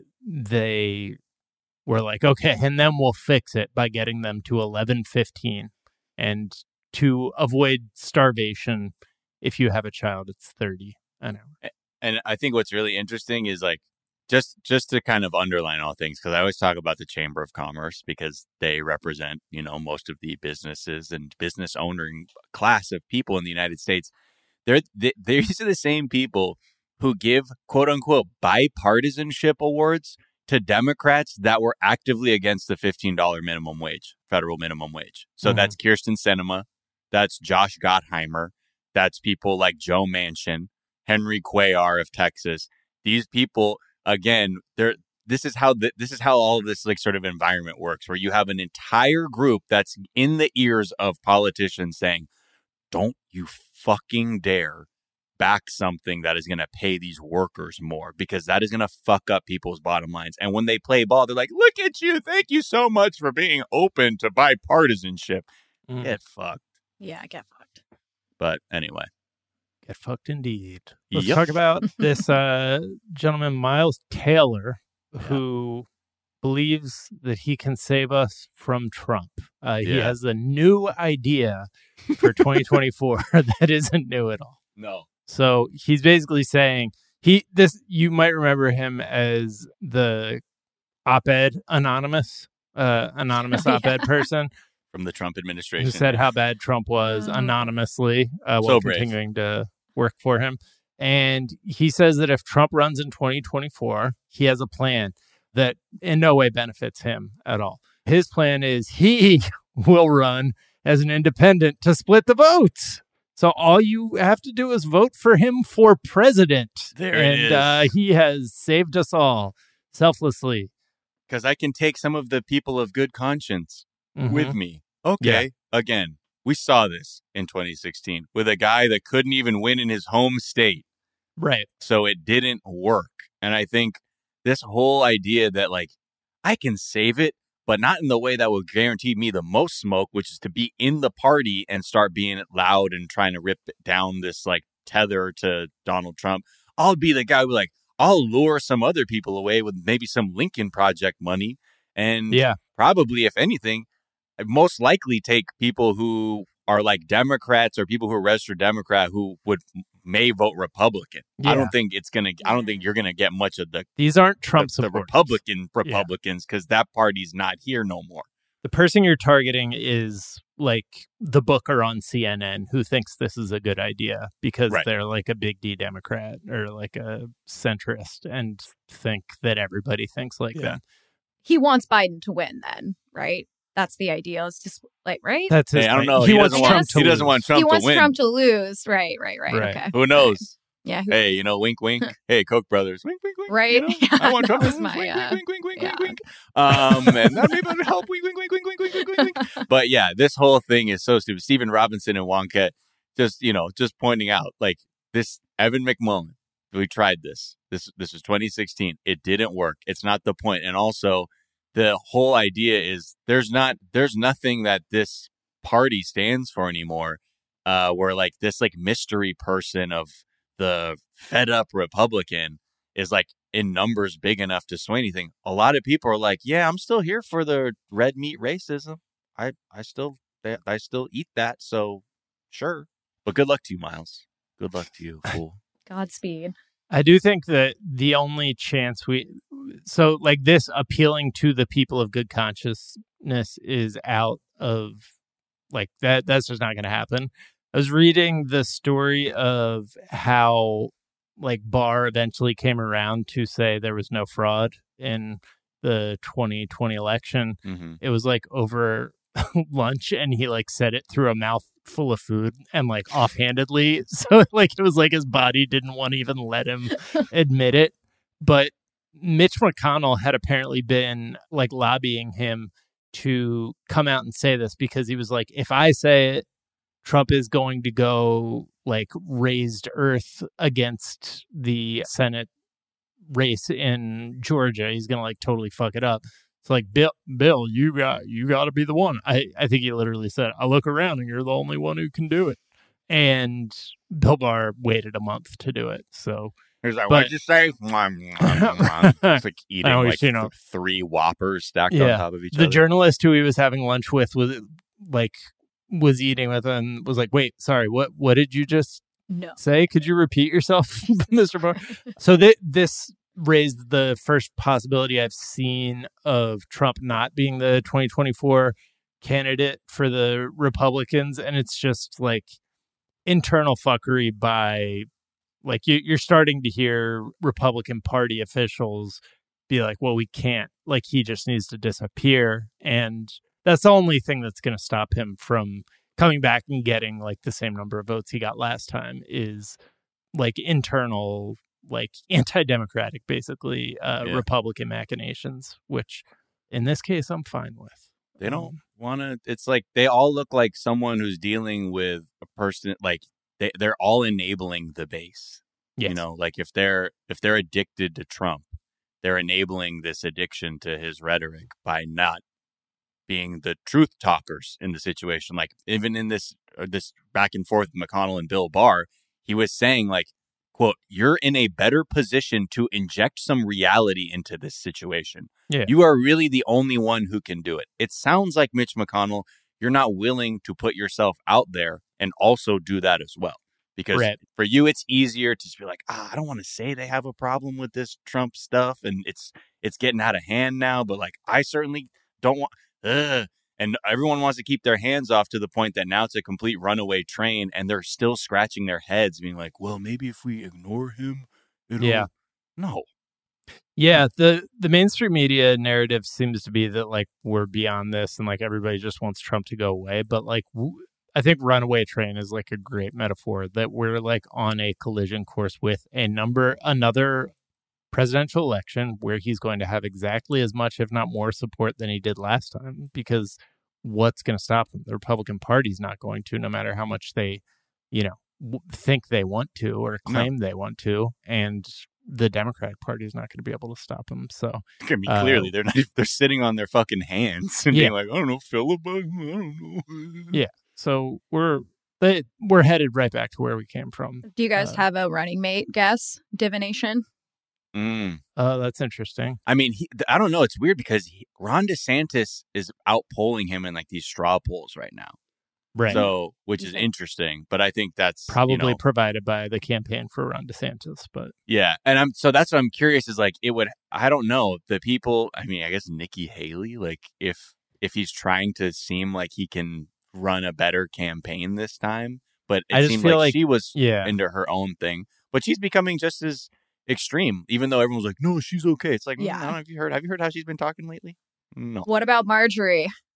they were like, okay, and then we'll fix it by getting them to eleven fifteen. And to avoid starvation, if you have a child, it's thirty an hour. And I think what's really interesting is like, just just to kind of underline all things, because I always talk about the Chamber of Commerce because they represent, you know, most of the businesses and business owning class of people in the United States. They're they, these are the same people who give quote unquote bipartisanship awards to Democrats that were actively against the fifteen dollars minimum wage, federal minimum wage. So Mhm. that's Kirsten Sinema, that's Josh Gottheimer, that's people like Joe Manchin, Henry Cuellar of Texas. These people, again, they're this is how the, this is how all of this like sort of environment works, where you have an entire group that's in the ears of politicians saying, "Don't you fucking dare back something that is going to pay these workers more, because that is going to fuck up people's bottom lines." And when they play ball, they're like, "Look at you! Thank you so much for being open to bipartisanship." Mm. Get fucked. Yeah, get fucked. But anyway. Get fucked indeed. Let's Yep. talk about this uh, gentleman, Miles Taylor, who believes that he can save us from Trump. Uh, He Yeah. has a new idea for twenty twenty-four that isn't new at all. No. So he's basically saying he this you might remember him as the op-ed anonymous uh, anonymous Oh, yeah. op-ed person From the Trump administration. who said how bad Trump was Oh. anonymously uh, So while brave. continuing to work for him. And he says that if Trump runs in twenty twenty-four, he has a plan that in no way benefits him at all. His plan is he will run as an independent to split the votes. So all you have to do is vote for him for president. There it and is. Uh, he has saved us all selflessly. Because I can take some of the people of good conscience Mhm. with me. Okay. Again, we saw this in twenty sixteen with a guy that couldn't even win in his home state. Right. So it didn't work. And I think this whole idea that like I can save it, but not in the way that will guarantee me the most smoke, which is to be in the party and start being loud and trying to rip down this like tether to Donald Trump. I'll be the guy who like, I'll lure some other people away with maybe some Lincoln Project money. And Yeah. probably, if anything, I'd most likely take people who are like Democrats or people who are registered Democrat who would may vote Republican. I Yeah. don't think it's gonna. I don't think you're gonna get much of the These aren't Trump the, the supporters. Republican Republicans because that party's not here no more. The person you're targeting is like the booker on C N N who thinks this is a good idea because Right. they're like a big D Democrat or like a centrist and think that everybody thinks like Yeah. them. He wants Biden to win then, right? That's the idea. It's just like, right? That's his hey, I don't thing. know. He, He, wants doesn't Trump want. to He lose. doesn't want Trump he wants to win. Trump to lose. Right, right, right. Right. Okay. Who knows? Yeah. Who, Hey, you know, wink, wink. Hey, Koch brothers, wink, wink, wink. right? You know, Yeah, I want that Trump to was lose. my, Wink, uh, wink, wink, wink, yeah. wink, wink, wink. Um, and that maybe would help. Wink, wink, wink, wink, wink, wink, wink, wink, wink. But yeah, this whole thing is so stupid. Stephen Robinson and Wonkette just, you know, just pointing out like this. Evan McMullen. We tried this. This this was twenty sixteen. It didn't work. It's not the point. And also, the whole idea is there's not there's nothing that this party stands for anymore. Uh, where like this like mystery person of the fed up Republican is like in numbers big enough to sway anything. A lot of people are like, yeah, I'm still here for the red meat racism. I I still I still eat that. So sure. But good luck to you, Miles. Good luck to you, fool. Godspeed. I do think that the only chance we, so like this appealing to the people of good consciousness is out of like that. That's just not going to happen. I was reading the story of how like Barr eventually came around to say there was no fraud in the twenty twenty election. Mm-hmm. It was like over lunch and he like said it through a mouthful of food and like offhandedly. So like it was like his body didn't want to even let him admit it. But Mitch McConnell had apparently been like lobbying him to come out and say this because he was like, if I say it, Trump is going to go like raised earth against the Senate race in Georgia. He's going to like totally fuck it up. It's like, Bill, Bill, you got you got to be the one. I, I think he literally said, I look around and you're the only one who can do it. And Bill Barr waited a month to do it. So he's like, but, what'd you say? It's like eating know, like you know, th- three Whoppers stacked yeah, on top of each the other. journalist who he was having lunch with was like was eating with and was like, wait, sorry, what what did you just no. say? Could you repeat yourself, Mister Barr? So th- this raised the first possibility I've seen of Trump not being the twenty twenty-four candidate for the Republicans. And it's just like internal fuckery by like you, you're starting to hear Republican Party officials be like, well, we can't, like he just needs to disappear. And that's the only thing that's going to stop him from coming back and getting like the same number of votes he got last time is like internal, like anti-democratic, basically, uh, yeah. Republican machinations, which in this case, I'm fine with. They don't want to. It's like they all look like someone who's dealing with a person. Like they, they're all enabling the base. Yes. You know, like if they're if they're addicted to Trump, they're enabling this addiction to his rhetoric by not being the truth talkers in the situation. Like even in this uh, this back and forth with McConnell and Bill Barr, he was saying like, quote, you're in a better position to inject some reality into this situation. Yeah. You are really the only one who can do it. It sounds like, Mitch McConnell, you're not willing to put yourself out there and also do that as well. Because right. for you, it's easier to just be like, ah, I don't want to say they have a problem with this Trump stuff. And it's it's getting out of hand now. But like, I certainly don't want. Ugh. And everyone wants to keep their hands off to the point that now it's a complete runaway train and they're still scratching their heads being like, well, maybe if we ignore him, it'll... Yeah. No. Yeah, the, the mainstream media narrative seems to be that, like, we're beyond this and, like, everybody just wants Trump to go away. But, like, w- I think runaway train is, like, a great metaphor that we're, like, on a collision course with a number, another presidential election where he's going to have exactly as much, if not more, support than he did last time, because what's going to stop him? The Republican Party's not going to, no matter how much they, you know, w- think they want to or claim no. they want to, and the Democratic Party is not going to be able to stop him. So, I mean, clearly uh, they're not. They're sitting on their fucking hands and yeah. being like, I don't know, filibuster, I don't know. Yeah. So we're they, we're headed right back to where we came from. Do you guys uh, have a running mate guess? Divination? Mm. Oh, that's interesting. I mean, he, I don't know. It's weird because he, Ron DeSantis is outpolling him in like these straw polls right now. Right. So, which is interesting, but I think that's probably you know, provided by the campaign for Ron DeSantis. But yeah, and I'm so that's what I'm curious is like it would. I don't know the people. I mean, I guess Nikki Haley, like if if he's trying to seem like he can run a better campaign this time, but it I just seemed feel like, like she was yeah. into her own thing. But she's becoming just as extreme, even though everyone's like, no, she's okay. It's like, yeah. no, have you heard? Have you heard how she's been talking lately? No. What about Marjorie?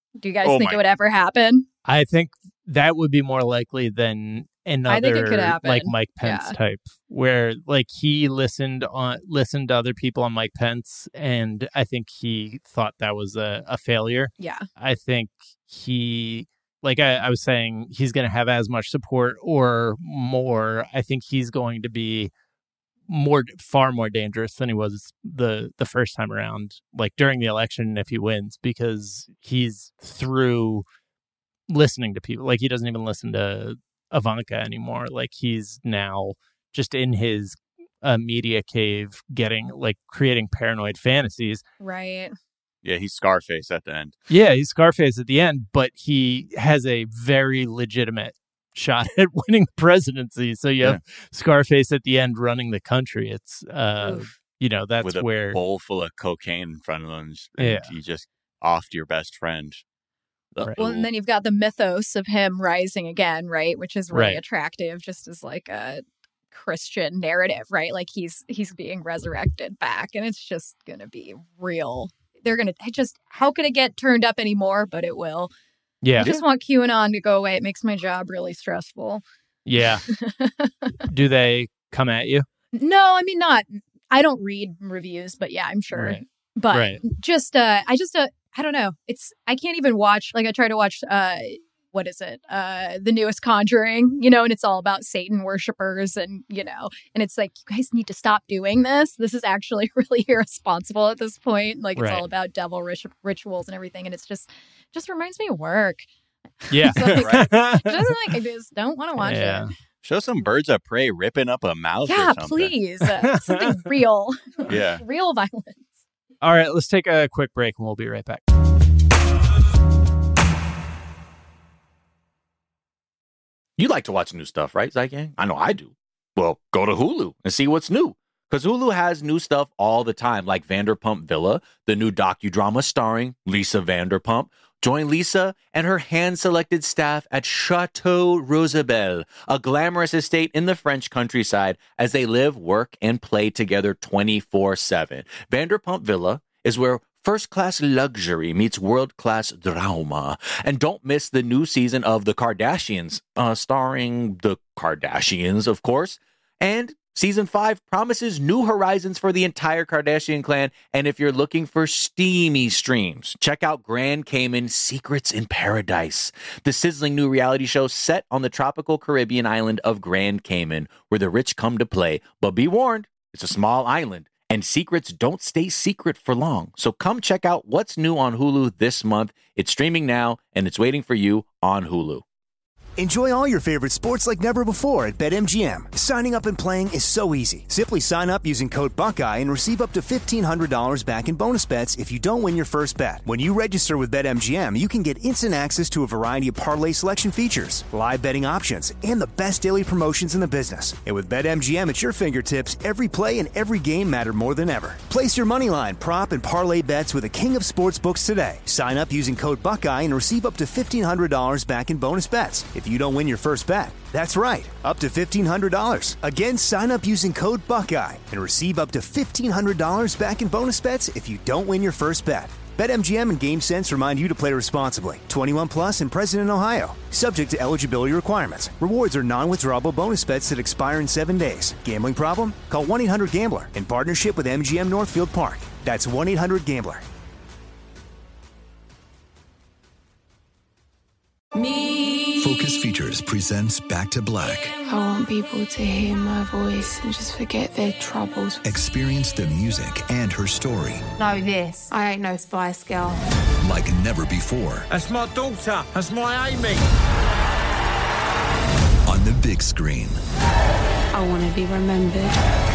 Do you guys Oh think my- it would ever happen? I think that would be more likely than another I think it could happen. like Mike Pence Yeah. type, where like he listened on listened to other people on Mike Pence, and I think he thought that was a, a failure. Yeah. I think he, like I, I was saying, he's going to have as much support or more. I think he's going to be more, far more dangerous than he was the the first time around, like during the election, if he wins, because he's through listening to people. Like he doesn't even listen to Ivanka anymore. Like he's now just in his uh, media cave, getting like creating paranoid fantasies. Right. Yeah, he's Scarface at the end. Yeah, he's Scarface at the end, but he has a very legitimate shot at winning the presidency. So you have Yeah. Scarface at the end running the country. It's uh, Oof. you know, that's With a where bowl full of cocaine in front of them. And Yeah. you just offed your best friend. Right. Well, and then you've got the mythos of him rising again, right? Which is really Right. attractive, just as like a Christian narrative, right? Like he's he's being resurrected back, and it's just gonna be real. They're gonna it just how could it get turned up anymore? But it will. yeah, I just want QAnon to go away. It makes my job really stressful. yeah. Do they come at you? No, I mean not. I don't read reviews, but yeah, I'm sure. Right. But Right. just uh, I just uh, I don't know. It's I can't even watch. Like I try to watch. Uh, what is it? Uh, the newest Conjuring, you know, and it's all about Satan worshipers, and you know, and it's like you guys need to stop doing this. This is actually really irresponsible at this point. Like it's Right. all about devil rit- rituals and everything, and it's just just reminds me of work. Yeah. So, like, Right. Just like I just don't want to watch Yeah. it. Show some birds of prey ripping up a mouse Yeah, or something. please, uh, something real. Yeah. Real violence. All right, let's take a quick break and we'll be right back. You like to watch new stuff, right, Zygang? I know I do. Well, go to Hulu and see what's new. Because Hulu has new stuff all the time, like Vanderpump Villa, the new docudrama starring Lisa Vanderpump. Join Lisa and her hand-selected staff at Chateau Rosabelle, a glamorous estate in the French countryside, as they live, work, and play together twenty-four seven. Vanderpump Villa is where first-class luxury meets world-class drama. And don't miss the new season of The Kardashians, uh, starring the Kardashians, of course. And season five promises new horizons for the entire Kardashian clan. And if you're looking for steamy streams, check out Grand Cayman Secrets in Paradise, the sizzling new reality show set on the tropical Caribbean island of Grand Cayman, where the rich come to play. But be warned, it's a small island, and secrets don't stay secret for long. So come check out what's new on Hulu this month. It's streaming now, and it's waiting for you on Hulu. Enjoy all your favorite sports like never before at BetMGM. Signing up and playing is so easy. Simply sign up using code Buckeye and receive up to fifteen hundred dollars back in bonus bets if you don't win your first bet. When you register with BetMGM, you can get instant access to a variety of parlay selection features, live betting options, and the best daily promotions in the business. And with BetMGM at your fingertips, every play and every game matter more than ever. Place your moneyline, prop, and parlay bets with the king of sportsbooks today. Sign up using code Buckeye and receive up to fifteen hundred dollars back in bonus bets if you don't win your first bet. That's right, up to fifteen hundred dollars. Again, sign up using code Buckeye and receive up to fifteen hundred dollars back in bonus bets if you don't win your first bet. BetMGM and GameSense remind you to play responsibly. twenty-one plus and present in Ohio. Subject to eligibility requirements. Rewards are non-withdrawable bonus bets that expire in seven days. Gambling problem? Call one eight hundred gambler in partnership with M G M Northfield Park. That's one eight hundred gambler. Me. Focus Features presents Back to Black. I want people to hear my voice and just forget their troubles. Experience the music and her story Know this. I ain't no Spice Girl. like never before That's my daughter. That's my Amy. on the big screen. I want to be remembered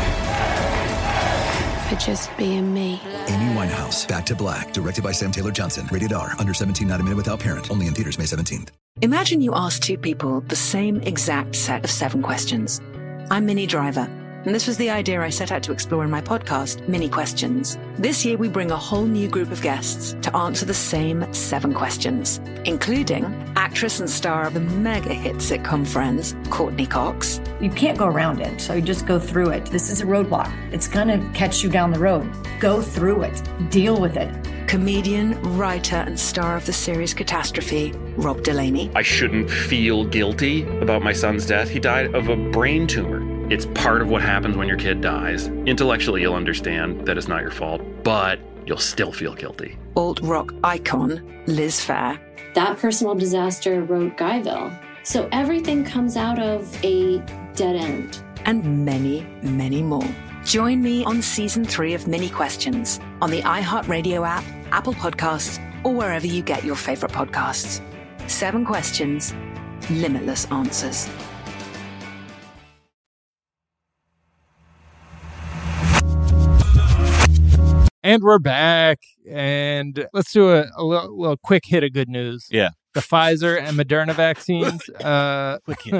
for just being me. Amy Winehouse, Back to Black, directed by Sam Taylor Johnson. Rated R, under seventeen, not a minute without parent. Only in theaters May seventeenth. Imagine you ask two people the same exact set of seven questions. I'm Minnie Driver, and this was the idea I set out to explore in my podcast, Mini Questions. This year, we bring a whole new group of guests to answer the same seven questions, including actress and star of the mega hit sitcom Friends, Courtney Cox. You can't go around it, so you just go through it. This is a roadblock. It's going to catch you down the road. Go through it. Deal with it. comedian, writer, and star of the series Catastrophe, Rob Delaney. I shouldn't feel guilty about my son's death. He died of a brain tumor. It's part of what happens when your kid dies. Intellectually, you'll understand that it's not your fault, but you'll still feel guilty. Alt-rock icon, Liz Phair. That personal disaster wrote Guyville. So everything comes out of a dead end. And many, many more. Join me on season three of Mini Questions on the iHeartRadio app, Apple Podcasts, or wherever you get your favorite podcasts. Seven questions, limitless answers. And we're back. And let's do a, a little, little quick hit of good news. Yeah. The Pfizer and Moderna vaccines uh,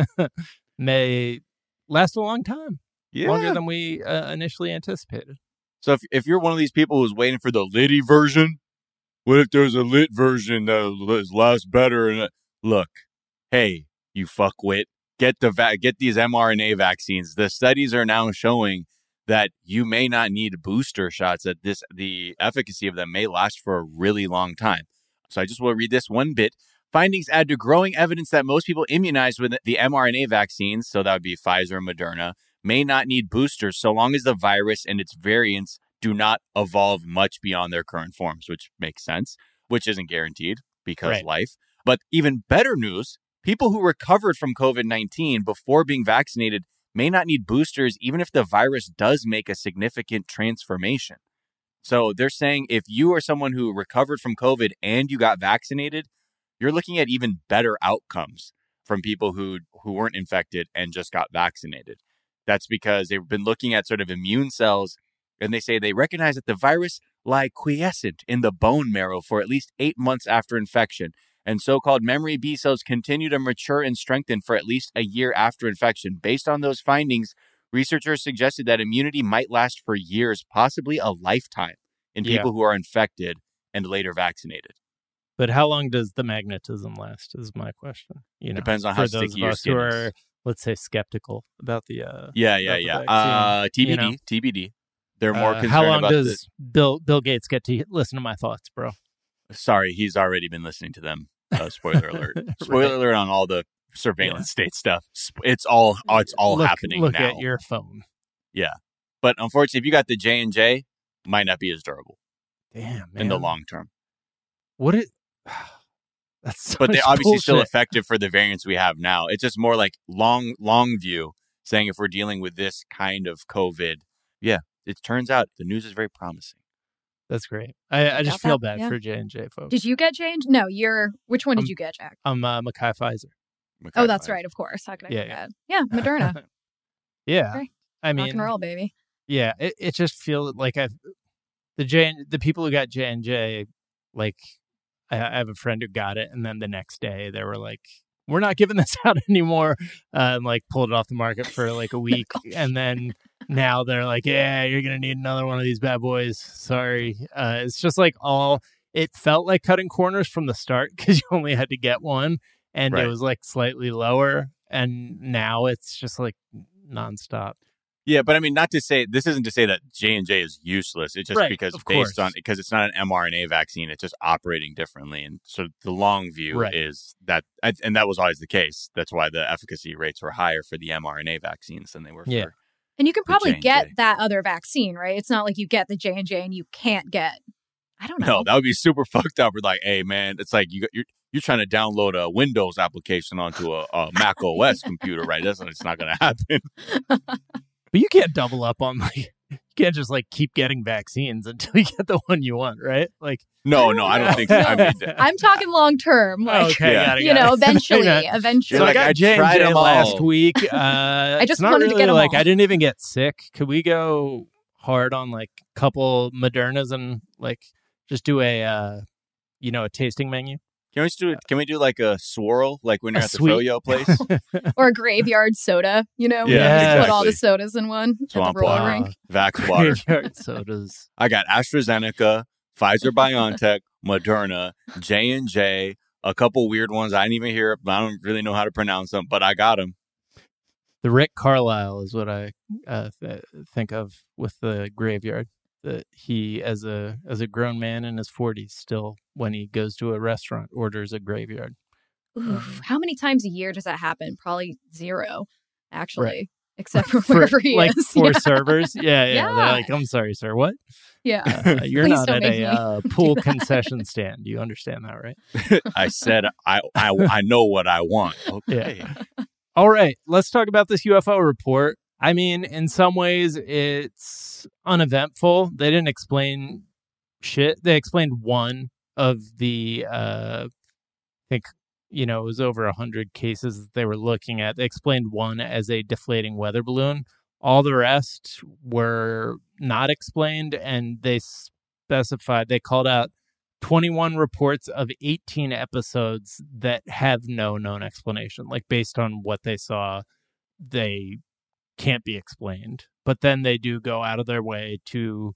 may last a long time. Yeah. Longer than we uh, initially anticipated. So if if you're one of these people who's waiting for the litty version, what if there's a lit version that lasts better? And look, hey, you fuckwit, get the va- get these mRNA vaccines. The studies are now showing that you may not need booster shots. That this the efficacy of them may last for a really long time. So I just will read this one bit. Findings add to growing evidence that most people immunized with the mRNA vaccines, so that would be Pfizer and Moderna, may not need boosters so long as the virus and its variants do not evolve much beyond their current forms, which makes sense, which isn't guaranteed because right. life. But even better news, people who recovered from covid nineteen before being vaccinated may not need boosters even if the virus does make a significant transformation. So they're saying if you are someone who recovered from COVID and you got vaccinated, you're looking at even better outcomes from people who who weren't infected and just got vaccinated. That's because they've been looking at sort of immune cells, and they say they recognize that the virus lie quiescent in the bone marrow for at least eight months after infection, and so-called memory B cells continue to mature and strengthen for at least a year after infection. Based on those findings, researchers suggested that immunity might last for years, possibly a lifetime, in people yeah. who are infected and later vaccinated. But how long does the magnetism last is my question. You know, Depends on how for those sticky of your us skin who is. are, let's say, skeptical about the uh, Yeah, yeah, about the yeah. vaccine, Uh, T B D, you know? T B D. They're more Uh, concerned how long about does Bill Bill Gates get to listen to my thoughts, bro? the... Sorry, he's already been listening to them. Uh, spoiler alert. Spoiler Right. alert on all the surveillance state stuff. Sp- It's all it's all look, happening look now. at your phone. Yeah. But unfortunately, if you got the J and J, might not be as durable Damn, man. in the long term. What it? That's so But they're obviously bullshit. still effective for the variants we have now. It's just more like long, long view, saying if we're dealing with this kind of COVID, yeah, it turns out the news is very promising. That's great. I, I just Got feel that, bad yeah. for J and J folks. Did you get J and J? No, you're. Which one did Um, you get, Jack? I'm uh, Mackay Pfizer. Oh, that's right. Of course. How could I Yeah, forget? Yeah, Moderna. Yeah, Okay. I Rock mean, and roll, baby. yeah, it, it just feels like I've the J the people who got J and J, like I, I have a friend who got it, and then the next day they were like, "We're not giving this out anymore," uh, and like pulled it off the market for like a week, and then now they're like, "Yeah, you're gonna need another one of these bad boys." Sorry, uh, it's just like all. It felt like cutting corners from the start because you only had to get one, and Right. it was like slightly lower, and now it's just like nonstop. Yeah, but I mean, not to say this isn't to say that J and J is useless. It's just Right, because of based course. on because it's not an mRNA vaccine, it's just operating differently, and so the long view Right. is that, and that was always the case. That's why the efficacy rates were higher for the mRNA vaccines than they were Yeah. for. And you can the probably J and J. get that other vaccine, right? It's not like you get the J and J and you can't get. I don't know. No, that would be super fucked up. We're like, hey man, it's like you got, you're you're trying to download a Windows application onto a, a Mac O S computer, right? That's it's not going to happen. But you can't double up on like you can't just like keep getting vaccines until you get the one you want, right? Like No, no, I don't think so. I mean, I'm talking long term, like okay, Yeah. got it, you got know, it. eventually, Yeah. eventually. So I like, got I J and tried J them last all. week. Uh, I just wanted to get 'em like all. I didn't even get sick. Could we go hard on like a couple Modernas and like just do a uh, you know a tasting menu? Can we just do? Can we do like a swirl, like when you're A at the sweet- Froyo place? Or a graveyard soda, you know? Yeah, Just put all the exactly. sodas in one at Swamp the roller water. rink. Vax water. Graveyard sodas. I got AstraZeneca, Pfizer, BioNTech, Moderna, J and J, a couple weird ones I didn't even hear. I don't really know how to pronounce them, but I got them. The Rick Carlisle is what I uh, th- think of with the graveyard. that he, as a as a grown man in his forties, still, when he goes to a restaurant, orders a graveyard. Oof, Um, how many times a year does that happen? Probably zero, actually, Right. except for For, wherever he like is. for Yeah. servers, yeah, yeah, Yeah. They're like, "I'm sorry, sir, what? Yeah. Uh, you're Please not don't at make a me uh, do pool that." concession stand. You understand that, right?" I said I, I I know what I want. Okay. Yeah. All right, let's talk about this U F O report. I mean, in some ways, it's uneventful. They didn't explain shit. They explained one of the, uh, I think, you know, it was over one hundred cases that they were looking at. They explained one as a deflating weather balloon. All the rest were not explained, and they specified, they called out twenty-one reports of eighteen episodes that have no known explanation. Like, based on what they saw, they can't be explained. But then they do go out of their way to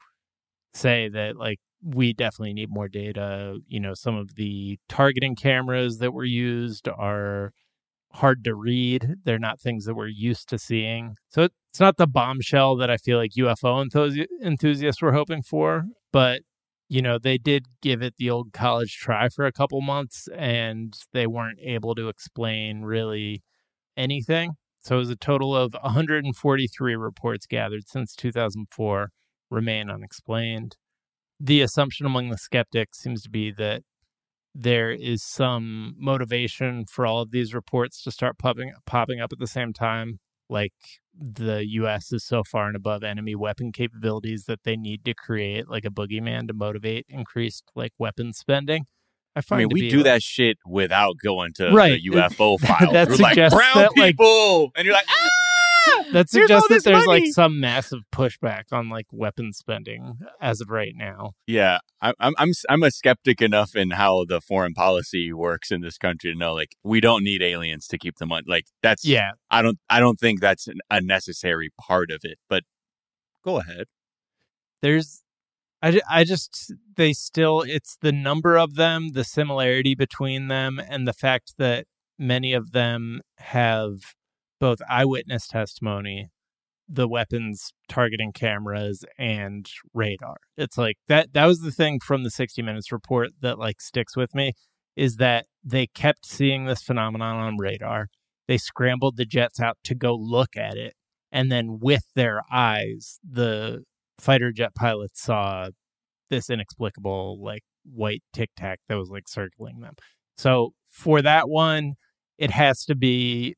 say that, like, we definitely need more data. You know, some of the targeting cameras that were used are hard to read. They're not things that we're used to seeing. So it's not the bombshell that I feel like U F O enthusi- enthusiasts were hoping for, but you know, they did give it the old college try for a couple months, and they weren't able to explain really anything. So it was a total of one hundred forty-three reports gathered since two thousand four remain unexplained. The assumption among the skeptics seems to be that there is some motivation for all of these reports to start popping popping up at the same time. Like, the U S is so far and above enemy weapon capabilities that they need to create like a boogeyman to motivate increased like weapon spending. I I find mean, to we be, do like- that shit without going to Right. the U F O files. That We're like, suggests brown that, like- people! And you're like, ah! That Here's all suggests that this there's money! like some massive pushback on like weapon spending as of right now. Yeah, I, I'm I'm I'm a skeptic enough in how the foreign policy works in this country to know, like, we don't need aliens to keep the money. Like, that's Yeah. I don't I don't think that's an, a necessary part of it. But go ahead. There's, I, ju- I just, they still, it's the number of them, the similarity between them, and the fact that many of them have both eyewitness testimony, the weapons targeting cameras, and radar. It's like that, that was the thing from the sixty minutes report that like sticks with me, is that they kept seeing this phenomenon on radar. They scrambled the jets out to go look at it. And then with their eyes, the fighter jet pilots saw this inexplicable like white tic tac that was like circling them. So for that one, it has to be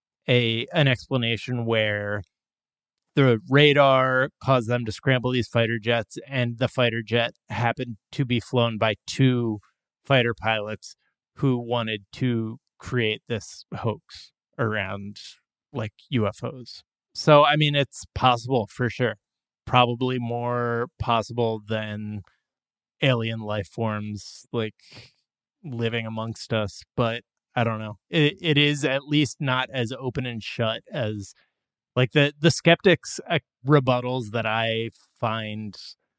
a an explanation where the radar caused them to scramble these fighter jets, and the fighter jet happened to be flown by two fighter pilots who wanted to create this hoax around like U F Os. So, I mean, it's possible for sure. Probably more possible than alien life forms like living amongst us. But I don't know. It, it is at least not as open and shut as like the, the skeptics' uh, rebuttals that I find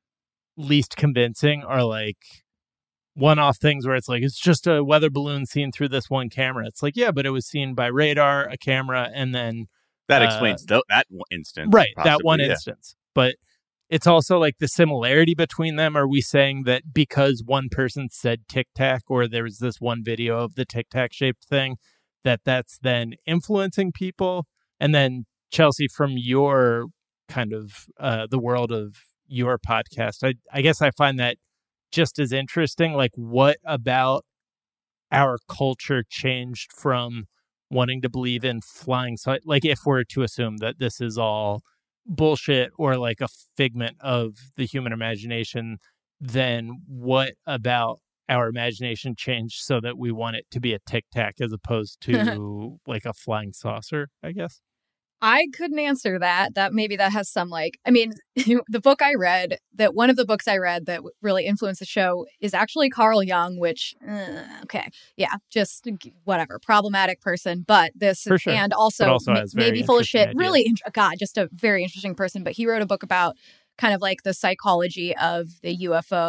least convincing are like one-off things where it's like, it's just a weather balloon seen through this one camera. It's like, yeah, but it was seen by radar, a camera, and then That uh, explains th- that one instance. right, that possibly, one yeah. instance. But it's also like the similarity between them. Are we saying that because one person said Tic Tac, or there was this one video of the Tic Tac shaped thing, that that's then influencing people? And then Chelsea, from your kind of uh, the world of your podcast, I, I guess I find that just as interesting. Like, what about our culture changed from wanting to believe in flying saucers? Like, if we're to assume that this is all bullshit or like a figment of the human imagination, then what about our imagination changed so that we want it to be a Tic Tac as opposed to like a flying saucer, I guess? I couldn't answer that. That maybe that has some like, I mean, the book I read, that one of the books I read that really influenced the show is actually Carl Jung, which, uh, okay, yeah, just whatever, problematic person. But this, For sure. and also, But also ma- has very maybe full of interesting shit, ideas. really, int- God, just a very interesting person. But he wrote a book about kind of like the psychology of the U F O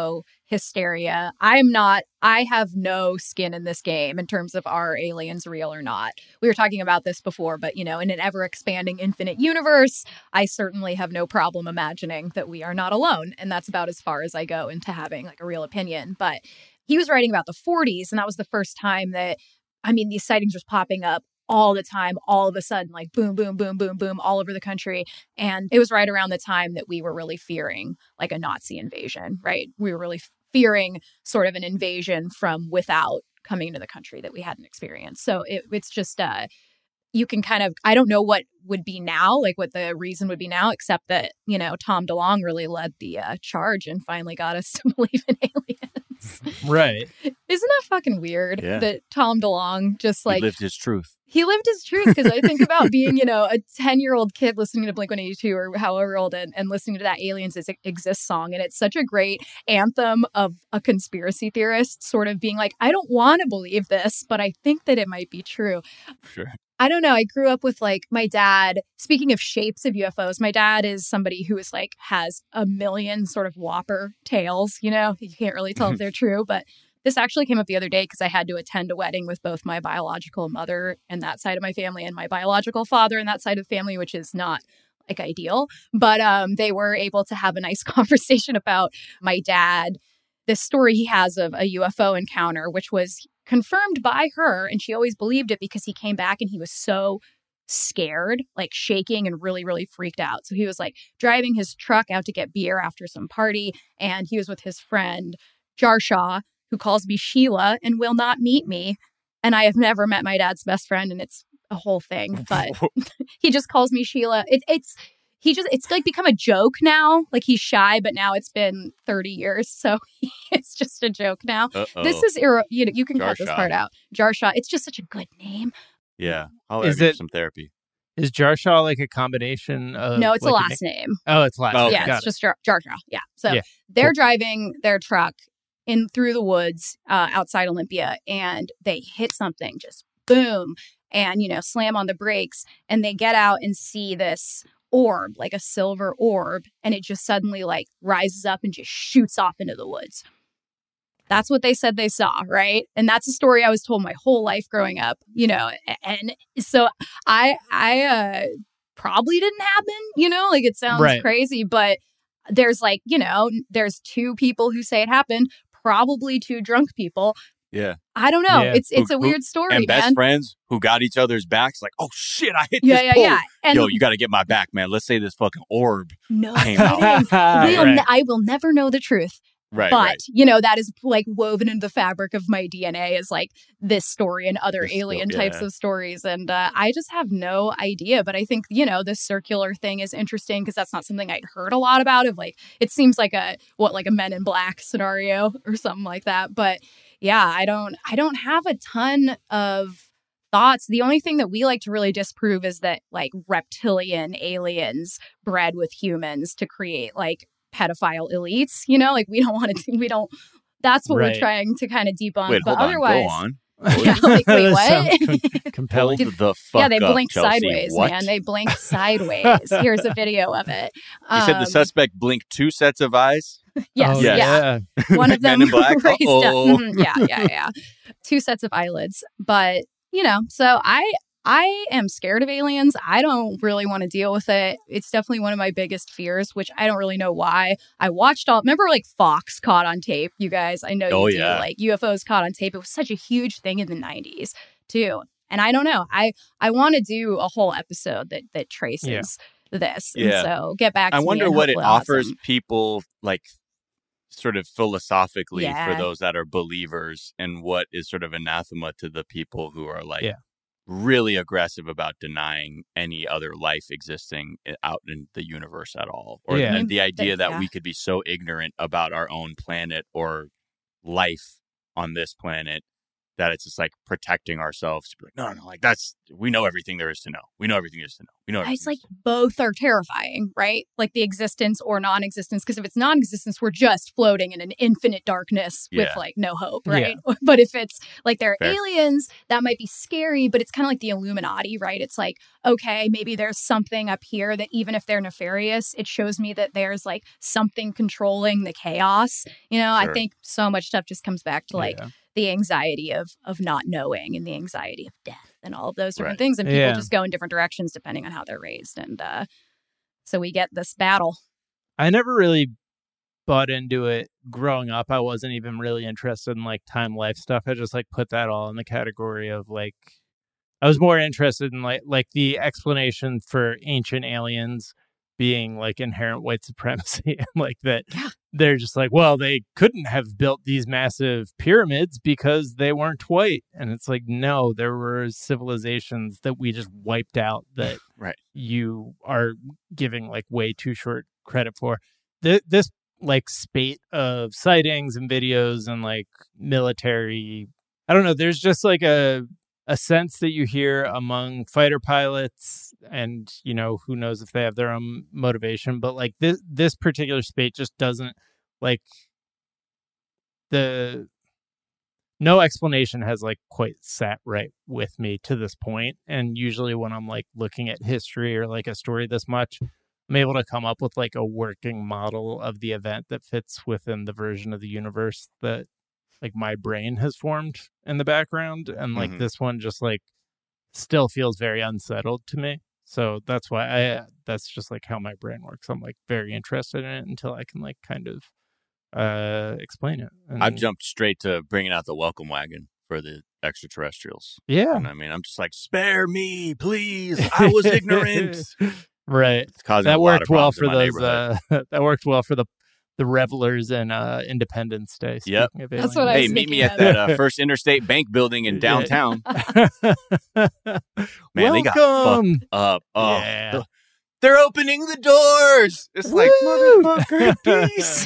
hysteria. I'm not, I have no skin in this game in terms of are aliens real or not. We were talking about this before, but, you know, in an ever expanding infinite universe, I certainly have no problem imagining that we are not alone. And that's about as far as I go into having like a real opinion. But he was writing about the forties, and that was the first time that, I mean, these sightings were popping up all the time, all of a sudden, like boom, boom, boom, boom, boom, all over the country. And it was right around the time that we were really fearing like a Nazi invasion, right? We were really fearing sort of an invasion from without coming into the country that we hadn't experienced. So it, it's just, uh, you can kind of, I don't know what would be now, like what the reason would be now, except that, you know, Tom DeLonge really led the uh, charge and finally got us to believe in aliens. Right. Isn't that fucking weird Yeah. that Tom DeLonge just like he lived his truth. He lived his truth, because I think about being, you know, a ten-year-old kid listening to Blink one eighty-two or however old and, and listening to that Aliens Exist song. And it's such a great anthem of a conspiracy theorist sort of being like, I don't want to believe this, but I think that it might be true. Sure. I don't know. I grew up with like my dad, speaking of shapes of U F Os, my dad is somebody who is like has a million sort of whopper tales, you know, you can't really tell if they're true, but this actually came up the other day because I had to attend a wedding with both my biological mother and that side of my family and my biological father and that side of the family, which is not like ideal. But um, they were able to have a nice conversation about my dad, this story he has of a U F O encounter, which was confirmed by her. And she always believed it because he came back and he was so scared, like shaking and really, really freaked out. So he was like driving his truck out to get beer after some party. And he was with his friend, Jarshaw, who calls me Sheila and will not meet me. And I have never met my dad's best friend, and it's a whole thing, but he just calls me Sheila. It, it's, he just, it's like become a joke now. Like he's shy, but now it's been thirty years. So it's just a joke now. Uh-oh. This is, ir- you know, you can cut this Jarshaw. part out. Jarshaw. It's just such a good name. Yeah. I'll Is have it- some therapy. Is Jarshaw like a combination of... No, it's like a a last na- name. Oh, it's last Oh, name. Yeah, Got it's it. just Jar Jarshaw. Yeah. So Yeah. they're Cool. driving their truck in through the woods uh, outside Olympia, and they hit something, just boom, and, you know, slam on the brakes, and they get out and see this orb, like a silver orb, and it just suddenly like rises up and just shoots off into the woods. That's what they said they saw, right? And that's a story I was told my whole life growing up, you know, and so I, I uh, probably didn't happen, you know, like it sounds Right. crazy, but there's like, you know, there's two people who say it happened, probably two drunk people. Yeah. I don't know. Yeah. It's it's Who- a who- weird story, And best man. friends who got each other's backs, like, oh shit, I hit Yeah, this yeah, pole. yeah. And Yo, you got to get my back, man. Let's say this fucking orb no came out. kidding. We'll Right. ne- I will never know the truth. Right, but, right. you know, that is like woven into the fabric of my D N A is like this story and other This sto- alien types yeah. of stories. And uh, I just have no idea. But I think, you know, this circular thing is interesting because that's not something I'd heard a lot about. Of like, it seems like a, what, like a Men in Black scenario or something like that. But yeah, I don't, I don't have a ton of thoughts. The only thing that we like to really disprove is that like reptilian aliens bred with humans to create like pedophile elites, you know, like we don't want to, we don't, that's what Right. we're trying to kind of debunk. Wait, but hold on. otherwise, Go on. yeah, like, wait, That sounds what? com- compelling. Hold the fuck yeah, they up, blink Chelsea. sideways, What? man. They blink sideways. Here's a video of it. You said the Um, suspect blinked two sets of eyes? Yes, Oh, yeah. yeah. One of Men them in Black? raised up. Uh-oh. Mhm, yeah, yeah, yeah. Two sets of eyelids. But, you know, so I I am scared of aliens. I don't really want to deal with it. It's definitely one of my biggest fears, which I don't really know why. I watched all, remember like Fox Caught on Tape, you guys? I know you Oh, do. yeah. Like U F Os Caught on Tape. It was such a huge thing in the nineties too. And I don't know. I, I want to do a whole episode that that traces this. And Yeah. so get back to I me wonder and what it hopefully I'll have offers some- people, like, sort of philosophically Yeah. for those that are believers, and what is sort of anathema to the people who are like Yeah. really aggressive about denying any other life existing i- out in the universe at all, or Yeah. the, the idea that yeah. we could be so ignorant about our own planet or life on this planet that it's just like protecting ourselves to be like, no, no, like that's, we know everything there is to know. We know everything there is to know. We know everything. It's like both are terrifying, right? Like the existence or non-existence. Because if it's non-existence, we're just floating in an infinite darkness Yeah. with like no hope, right? Yeah. But if it's like there are Fair. aliens, that might be scary, but it's kind of like the Illuminati, right? It's like, okay, maybe there's something up here that even if they're nefarious, it shows me that there's like something controlling the chaos. You know, Sure. I think so much stuff just comes back to like Yeah. the anxiety of of not knowing and the anxiety of death and all of those different Right. things. And people Yeah. just go in different directions depending on how they're raised. And uh, so we get this battle. I never really bought into it growing up. I wasn't even really interested in like time life stuff. I just like put that all in the category of like, I was more interested in like like the explanation for ancient aliens being like inherent white supremacy and like that they're just like, well, they couldn't have built these massive pyramids because they weren't white. And it's like, no, there were civilizations that we just wiped out that Right. you are giving like way too short credit for. Th- this like spate of sightings and videos and like military, I don't know, there's just like a a sense that you hear among fighter pilots, and you know, who knows if they have their own motivation, but like this this particular spate just doesn't like the no explanation has like quite sat right with me to this point. And usually when I'm like looking at history or like a story this much, I'm able to come up with like a working model of the event that fits within the version of the universe that like my brain has formed in the background. And like Mhm. this one just like still feels very unsettled to me. So that's why I, that's just like how my brain works. I'm like very interested in it until I can like kind of uh explain it. And, I've jumped straight to bringing out the welcome wagon for the extraterrestrials. Yeah. And I mean, I'm just like, spare me, please. I was ignorant. Right. It's causing a That lot worked of well problems for in my those. neighborhood. Uh, that worked well for the the revelers in uh, Independence Day. Yep. speaking of That's what I Hey, was meet me thinking at of. that uh, First Interstate Bank building in downtown. Man, they got Welcome. fucked up. Oh, Yeah. the- they're opening the doors. It's like, Woo! motherfucker, peace.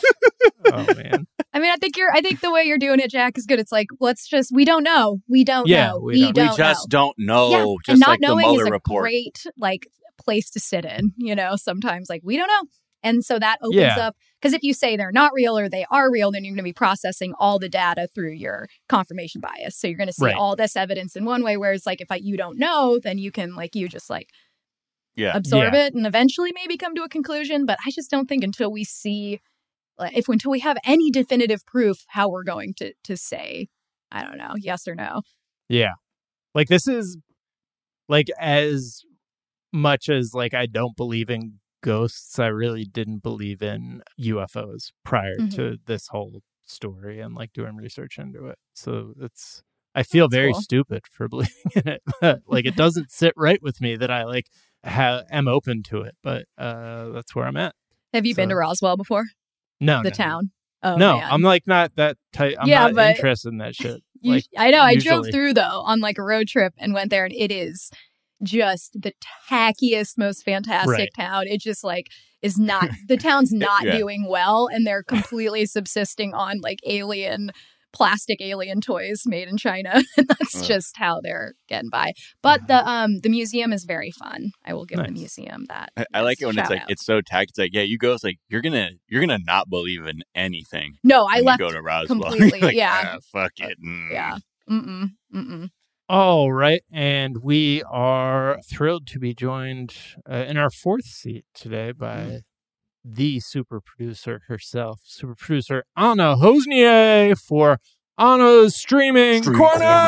Oh man. I mean, I think you're. I think the way you're doing it, Jack, is good. It's like, let's just. We don't know. We don't Yeah, know. we We don't- don't, we just know. don't know. Yeah, Just and not like the knowing Mueller is a report. great like place to sit in. You know, sometimes like we don't know, and so that opens Yeah. up because if you say they're not real or they are real, then you're going to be processing all the data through your confirmation bias. So you're going to see Right. all this evidence in one way. Whereas like if I, you don't know, then you can like you just like Yeah. absorb Yeah. it and eventually maybe come to a conclusion. But I just don't think until we see, like, if until we have any definitive proof, how we're going to to say, I don't know, yes or no. Yeah. Like this is like as much as like I don't believe in ghosts, I really didn't believe in U F Os prior Mhm. to this whole story and like doing research into it. So it's I feel That's very cool. stupid for believing in it. But, like it doesn't sit right with me that I like ha- am open to it, but uh that's where I'm at. Have you been So- to Roswell before? No, the no, town? Oh, no, man. I'm like not that tight. I'm Yeah, not but interested in that shit. You, Like, I know. I drove usually. through though on like a road trip and went there, and it is just the tackiest, most fantastic Right. town. It just like is not the town's not Yeah. doing well, and they're completely subsisting on like alien plastic alien toys made in China. And that's Ugh. just how they're getting by. But the um the museum is very fun. I will give the Nice. museum that. I, I like it when it's shout like out. it's so tagged. It's like, yeah, you go. It's like you're gonna you're gonna not believe in anything. No, I when left you go to Roswell. completely. Like, yeah, ah, fuck it. Mm. yeah. Mm-mm. Mm-mm. All right, and we are thrilled to be joined uh, in our fourth seat today by the super producer herself, super producer Anna Hosnier for Anna's Streaming Stream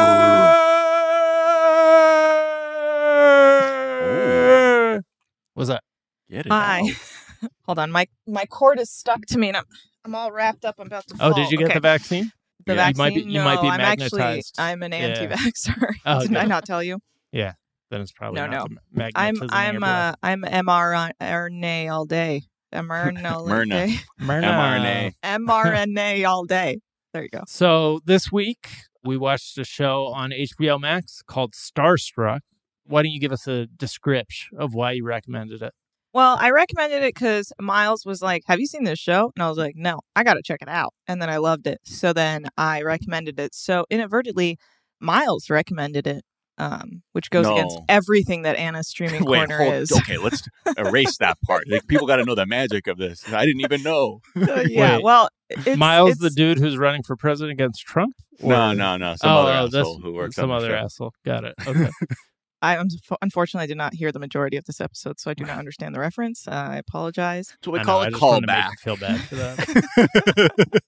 Corner. What's that? Get it Hi. out. Hold on. My my cord is stuck to me and I'm I'm all wrapped up. I'm about to fall. Oh, did you get Okay. the vaccine? The Yeah, you vaccine? might be- you no, might be I'm actually magnetized. I'm an Yeah. anti-vaxxer. Oh, Didn't I good. not tell you? Yeah, then it's probably No, not no. the ma- I'm magnetism in I'm your blood. uh I'm mRNA all day. mRNA all Myrna. day. Myrna. mRNA all day. There you go. So this week we watched a show on H B O Max called Starstruck. Why don't you give us a description of why you recommended it? Well, I recommended it because Miles was like, have you seen this show? And I was like, no, I got to check it out. And then I loved it. So then I recommended it. So inadvertently, Miles recommended it, um, which goes No. against everything that Anna's Streaming Wait, Corner hold, is. okay, let's erase that part. Like, people got to know the magic of this. I didn't even know. Uh, yeah, Wait, well, it's, Miles, it's, the dude who's running for president against Trump? No, no, no. Some oh, other oh, asshole that's who works some on the other show. asshole. Got it. Okay. I un- unfortunately I did not hear the majority of this episode, so I do not understand the reference. Uh, I apologize. That's what we I call know, I a just wanted to make callback. you feel bad for that.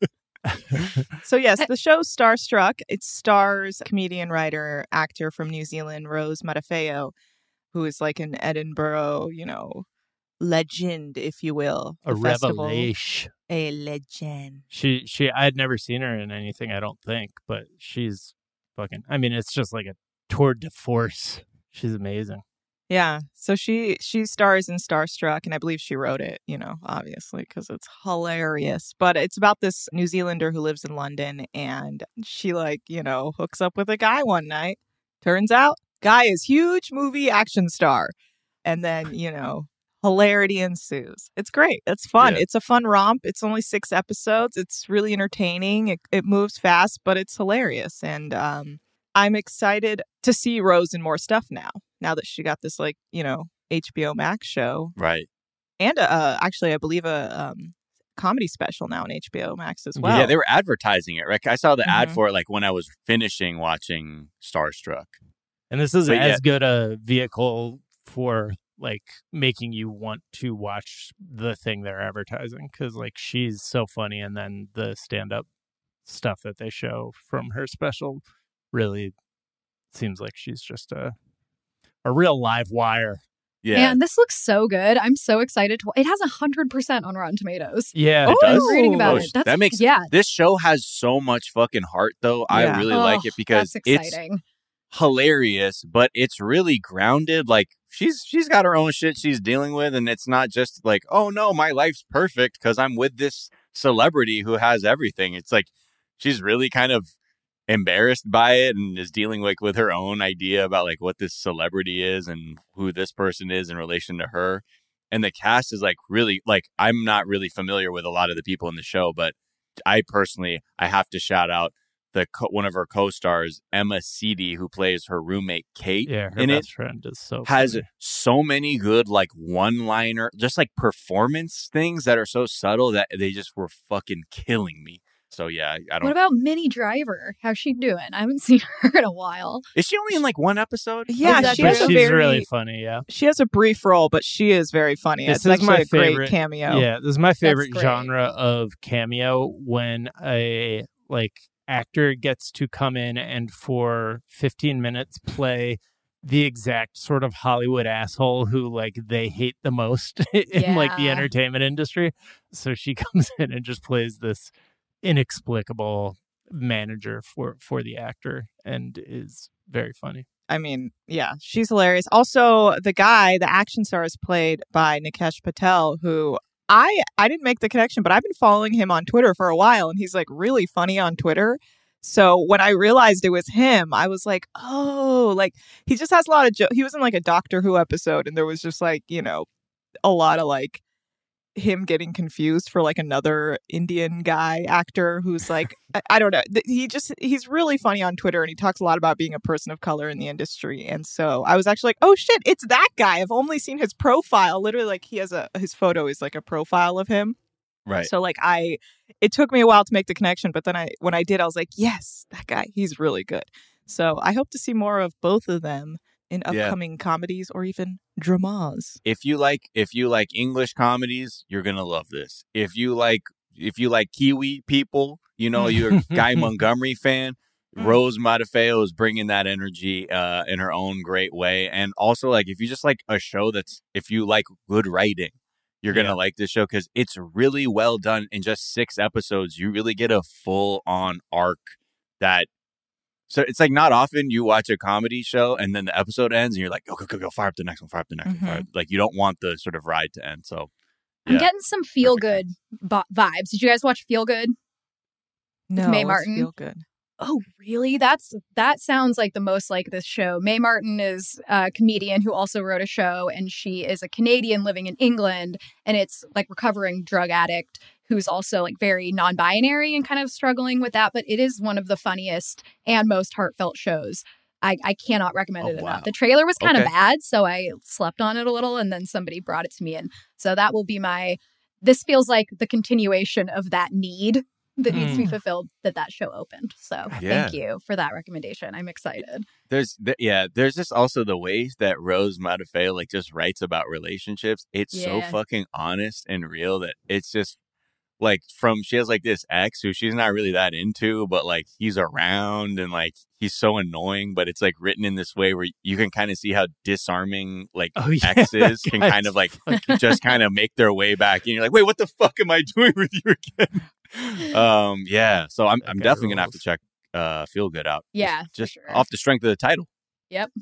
So yes, the show Starstruck. It stars comedian, writer, actor from New Zealand, Rose Matafeo, who is like an Edinburgh, you know, legend, if you will. A The festival. revelation. A legend. She, she, I had never seen her in anything, I don't think, but she's fucking, I mean, it's just like a tour de force. She's amazing. Yeah, so she she stars in Starstruck, and I believe she wrote it, you know, obviously, because it's hilarious. But it's about this New Zealander who lives in London, and she, like, you know, hooks up with a guy one night. Turns out, guy is huge movie action star. And then, you know, hilarity ensues. It's great. It's fun. Yeah. It's a fun romp. It's only six episodes. It's really entertaining. It, it moves fast, but it's hilarious. And um, I'm excited to see Rose in more stuff now. Now that she got this, like, you know, H B O Max show. Right. And uh, actually, I believe a um, comedy special now on H B O Max as well. Yeah, they were advertising it, right? I saw the ad Mhm. for it like when I was finishing watching Starstruck. And this is But as yeah. good a vehicle for like making you want to watch the thing they're advertising, because like she's so funny, and then the stand-up stuff that they show from her special really seems like she's just a a real live wire. Yeah. And this looks so good. I'm so excited to. It has a hundred percent on Rotten Tomatoes. Yeah, It Oh, does? I'm reading about Oh, it. That's that makes yeah. This show has so much fucking heart, though. I Yeah. really Oh, like it because that's it's exciting. hilarious, but it's really grounded. Like she's she's got her own shit she's dealing with, and it's not just like, oh no, my life's perfect because I'm with this celebrity who has everything. It's like she's really kind of embarrassed by it and is dealing like with her own idea about like what this celebrity is and who this person is in relation to her. And the cast is like really like I'm not really familiar with a lot of the people in the show, but I personally I have to shout out the co- one of her co-stars, Emma Seedy, who plays her roommate Kate. Yeah, her in best it, friend is so has funny. so many good like one-liner, just like performance things that are so subtle that they just were fucking killing me. So yeah, I don't. What about Minnie Driver? How's she doing? I haven't seen her in a while. Is she only in like one episode? Yeah, Is that she true? has a She's very, really funny. Yeah, she has a brief role, but she is very funny. This it's is actually my a great favorite- cameo. Yeah, this is my favorite great. genre of cameo, when a like actor gets to come in and for fifteen minutes play the exact sort of Hollywood asshole who like they hate the most in like the Yeah. entertainment industry. So she comes in and just plays this inexplicable manager for for the actor and is very funny. I mean, yeah, she's hilarious. Also, the guy, the action star, is played by Nikesh Patel, who I I didn't make the connection, but I've been following him on Twitter for a while, and he's like really funny on Twitter. So when I realized it was him, I was like, oh, like he just has a lot of jo- he was in like a Doctor Who episode, and there was just like, you know, a lot of like him getting confused for like another Indian guy actor who's like, I, I don't know. Th- He just, he's really funny on Twitter, and he talks a lot about being a person of color in the industry. And so I was actually like, oh shit, it's that guy. I've only seen his profile. Literally, like he has a, his photo is like a profile of him. Right. So like I, it took me a while to make the connection, but then I, when I did, I was like, yes, that guy, he's really good. So I hope to see more of both of them in Yeah. upcoming comedies or even dramas. If you like, if you like English comedies, you're gonna love this. If you like, if you like Kiwi people, you know, you're a Guy Montgomery fan. Rose Matafeo is bringing that energy uh, in her own great way, and also like if you just like a show that's, if you like good writing, you're gonna Yeah. like this show because it's really well done. In just six episodes, you really get a full on arc that. So it's like not often you watch a comedy show and then the episode ends and you're like, go, go, go, go, fire up the next one, fire up the next one. Fire up. Like you don't want the sort of ride to end. So I'm yeah. getting some feel good bo- vibes. Did you guys watch Feel Good? No, Mae what's Martin? Feel Good. Oh, really? That's that sounds like the most like this show. Mae Martin is a comedian who also wrote a show, and she is a Canadian living in England, and it's like recovering drug addict who's also like very non-binary and kind of struggling with that. But it is one of the funniest and most heartfelt shows. I, I cannot recommend Oh, it wow. enough. The trailer was kind of Okay. bad, so I slept on it a little, and then somebody brought it to me, and so that will be my. This feels like the continuation of that need that needs to be Mm. fulfilled that that show opened. So Yeah. thank you for that recommendation. I'm excited. There's th- yeah, there's just also the ways that Rose Matafeo like just writes about relationships. It's so Yeah. fucking honest and real that it's just like from she has like this ex who she's not really that into, but like he's around and like he's so annoying, but it's like written in this way where you can kind of see how disarming like Oh, yeah. exes can Guys, kind of like fucking- just kind of make their way back, and you're like, wait, what the fuck am I doing with you again? um, yeah. So I'm I'm guy definitely gonna have rules. to check uh Feel Good out. Yeah, just, for just sure. off the strength of the title. Yep.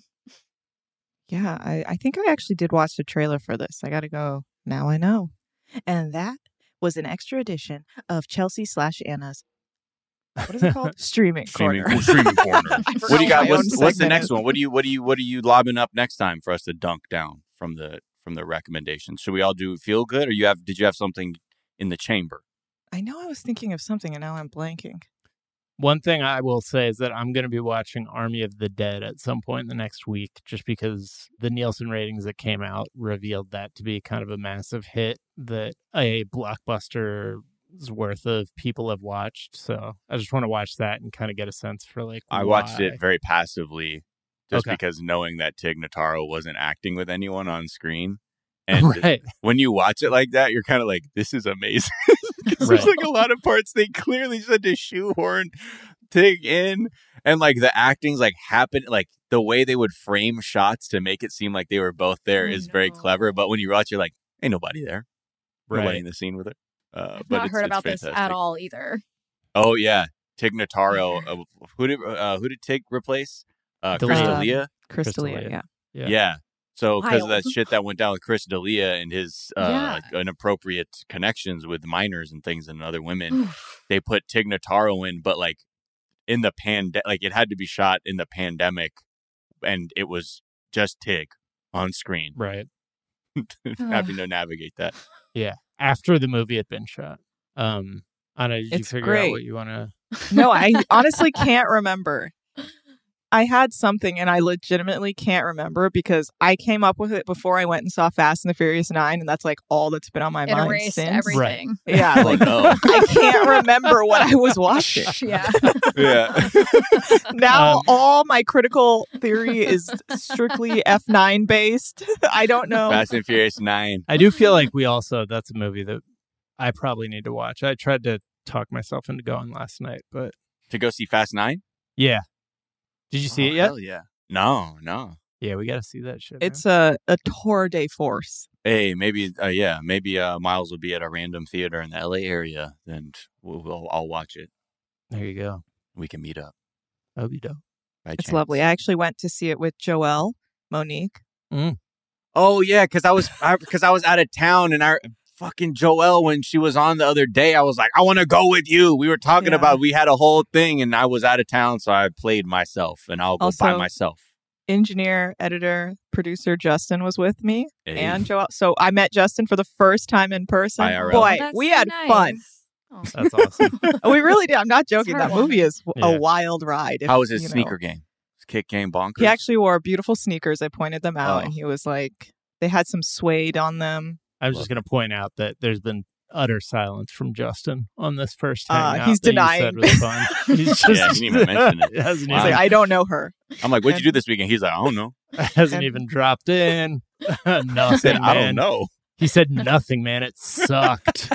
Yeah, I, I think I actually did watch the trailer for this. I got to go. Now I know. And that was an extra edition of Chelsea slash Anna's. What is it called? Streaming, Streaming, corner. streaming corner. I What do you forgot got? my What's, own what's the segment next is. one? What do you what do you what are you lobbing up next time for us to dunk down from the from the recommendations? Should we all do Feel Good, or you have did you have something in the chamber? I know I was thinking of something and now I'm blanking. One thing I will say is that I'm going to be watching Army of the Dead at some point in the next week, just because the Nielsen ratings that came out revealed that to be kind of a massive hit that a blockbuster's worth of people have watched. So I just want to watch that and kind of get a sense for like I watched why. it very passively, just Okay. because knowing that Tig Notaro wasn't acting with anyone on screen. And Right. when you watch it like that, you're kind of like, this is amazing. 'Cause Right. there's like a lot of parts they clearly just had to shoehorn Tig in. And like the acting's like happen, like the way they would frame shots to make it seem like they were both there I is very clever. But when you watch, you're like, ain't nobody there. Nobody Right. in the scene with her. Uh, I've but not it's, heard it's about this fantastic. at all either. Oh yeah, Tig Notaro. Uh, who did uh, who did Tig replace? Uh, Chris D'Elia. D'Elia. Chris Crystal D'Elia, D'Elia. yeah. Yeah. Yeah. So because of that Wild. shit that went down with Chris D'Elia and his uh, Yeah. inappropriate connections with minors and things and other women, they put Tig Notaro in, but like in the pandemic, like it had to be shot in the pandemic, and it was just Tig on screen, Right. having to navigate that. Yeah. After the movie had been shot. Um, Anna, did you It's figure out great. what you want to? No, I honestly can't remember. I had something and I legitimately can't remember because I came up with it before I went and saw Fast and the Furious nine, and that's like all that's been on my It mind erased since. everything. Yeah, Oh like no. I can't remember what I was watching. Yeah. Yeah. Now Um, all my critical theory is strictly F nine based. I don't know. Fast and Furious nine. I do feel like we also, that's a movie that I probably need to watch. I tried to talk myself into going last night, but To go see Fast Nine? yeah. Did you see Oh, it yet? Hell yeah. No, no. Yeah, we got to see that shit. It's a, a tour de force. Hey, maybe, uh, yeah, maybe uh, Miles will be at a random theater in the L A area, and we'll, we'll I'll watch it. man. There you go. We can meet up. That'd be dope. By It's chance. lovely. I actually went to see it with Joelle, Monique. Oh yeah, because I was because I, I was out of town, and I fucking Joelle when she was on the other day, I was like, I want to go with you. We were talking Yeah. about we had a whole thing, and I was out of town, so I played myself, and I'll go by Also- myself. Engineer, editor, producer Justin was with me, Hey. and Joelle. So I met Justin for the first time in person. I R L. Boy, That's we so had nice. fun. Oh. That's awesome. We really did. I'm not joking. That heartwarming. movie is Yeah. a wild ride. if- How was his you know. sneaker game? His kick game bonkers. He actually wore beautiful sneakers. I pointed them out, Oh. and he was like, they had some suede on them. I'm just going to point out that there's been utter silence from Justin on this first Uh, hangout he's that you denying. said was fun. He's just, Yeah, he didn't even mention it. hasn't, Wow. He's even, like, I don't know her. I'm like, what'd you do this weekend? He's like, I don't know. hasn't and- even dropped in. I Nothing, said, I man. don't know. He said nothing, man. It sucked.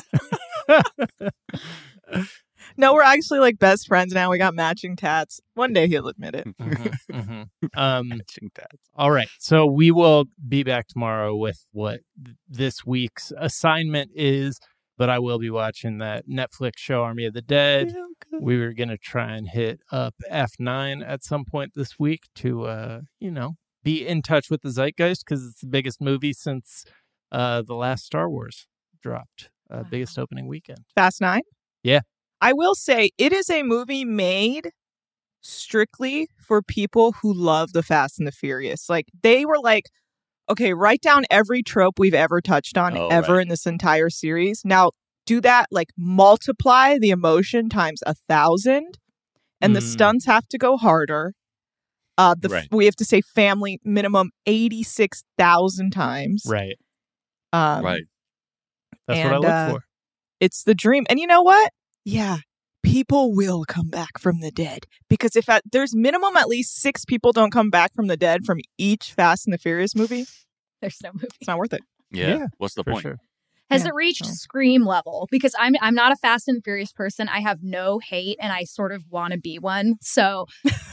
No, we're actually like best friends now. We got matching tats. One day he'll admit it. Mhm, mhm. Um, Matching tats. all right. So we will be back tomorrow with what th- this week's assignment is, but I will be watching that Netflix show, Army of the Dead. We were going to try and hit up F nine at some point this week to, uh, you know, be in touch with the zeitgeist because it's the biggest movie since uh, the last Star Wars dropped, uh, biggest opening weekend. Fast Nine? Yeah. I will say it is a movie made strictly for people who love the Fast and the Furious. Like, they were like, okay, write down every trope we've ever touched on Oh, ever right. in this entire series. Now, do that, like, multiply the emotion times a thousand, and the Mm. stunts have to go harder. Uh, the Right. we have to say family minimum eighty-six thousand times. Right. Um, Right. That's and, what I look uh, for. It's the dream. And you know what? Yeah, people will come back from the dead. Because if at, there's minimum at least six people don't come back from the dead from each Fast and the Furious movie, There's no movie. it's not worth it. Yeah. Yeah, What's the For point? sure. Has Yeah. it reached Oh. Scream level? Because I'm I'm not a Fast and Furious person. I have no hate, and I sort of want to be one. So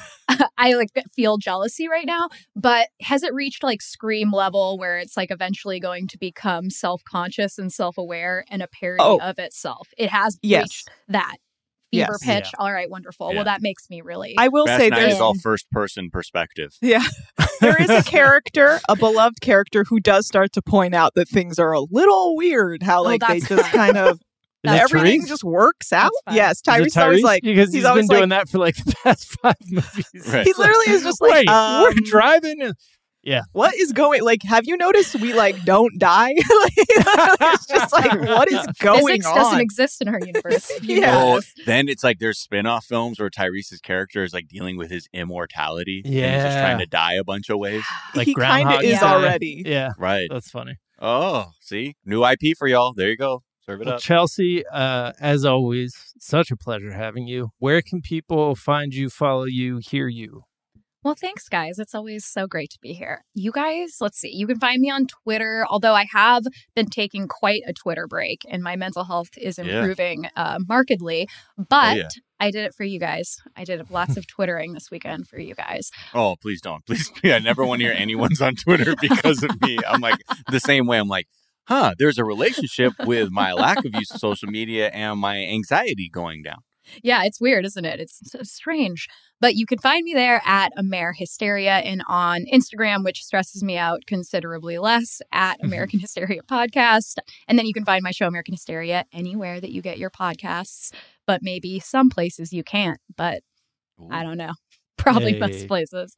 I like feel jealousy right now. But has it reached like Scream level where it's like eventually going to become self conscious and self aware and a parody Oh. of itself? It has Yes. reached that fever Yes. pitch. All right, wonderful. Yeah. Well, that makes me really. I will Fast say nine there's is all first person perspective. yeah, there is a character, a beloved character, who does start to point out that things are a little weird. How Oh, like they that's just fine. kind of Is it everything Therese? just works out. fine. Yes, Is Tyrese it is always Tyrese? like because he's he's always been doing like, that for like the past five movies. Right. he literally is just like, Wait, um, we're driving. And... Yeah. what is going? Like, have you noticed we like don't die? Like, it's just like, what is going Physics on? doesn't exist in her universe. You Yeah. know Oh, this. then it's like there's spin-off films where Tyrese's character is like dealing with his immortality. And he's just Yeah. trying to die a bunch of ways. Like he kind of Groundhog is Day. already. Yeah. Right. That's funny. Oh, see? New I P for y'all. There you go. Serve it Well, up. Chelsea, uh, as always, such a pleasure having you. Where can people find you, follow you, hear you? Well, thanks, guys. It's always so great to be here. You guys, let's see. You can find me on Twitter, although I have been taking quite a Twitter break and my mental health is Yeah. improving uh, markedly. But yeah. I did it for you guys. I did lots of Twittering this weekend for you guys. Oh, please don't. Please. I never want to hear anyone's on Twitter because of me. I'm like the same way. I'm like, huh, there's a relationship with my lack of use of social media and my anxiety going down. Yeah, it's weird, isn't it? It's so strange. But you can find me there at Amer Hysteria and on Instagram, which stresses me out considerably less, at American Hysteria Podcast. And then you can find my show, American Hysteria, anywhere that you get your podcasts, but maybe some places you can't. But I don't know. Probably Hey. most places.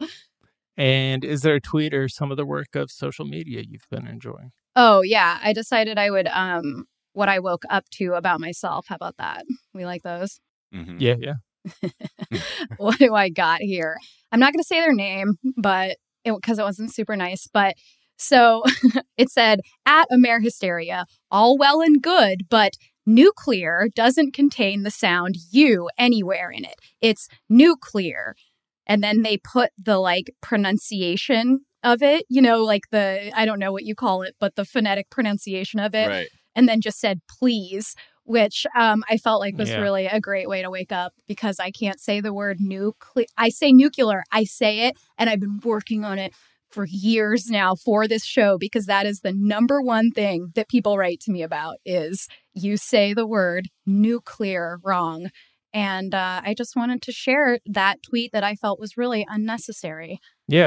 And is there a tweet or some of the work of social media you've been enjoying? Oh, yeah. I decided I would, um, what I woke up to about myself. How about that? We like those. Mm-hmm. Yeah, yeah. What do I got here? I'm not going to say their name, but because it, it wasn't super nice. But so it said at Amer Hysteria, all well and good, but nuclear doesn't contain the sound U anywhere in it. It's nuclear. And then they put the like pronunciation of it, you know, like the, I don't know what you call it, but the phonetic pronunciation of it. Right. And then just said, please, which um, I felt like was Yeah. really a great way to wake up because I can't say the word nuclear. I say nuclear. I say it, and I've been working on it for years now for this show because that is the number one thing that people write to me about is you say the word nuclear wrong. And uh, I just wanted to share that tweet that I felt was really unnecessary. Yeah.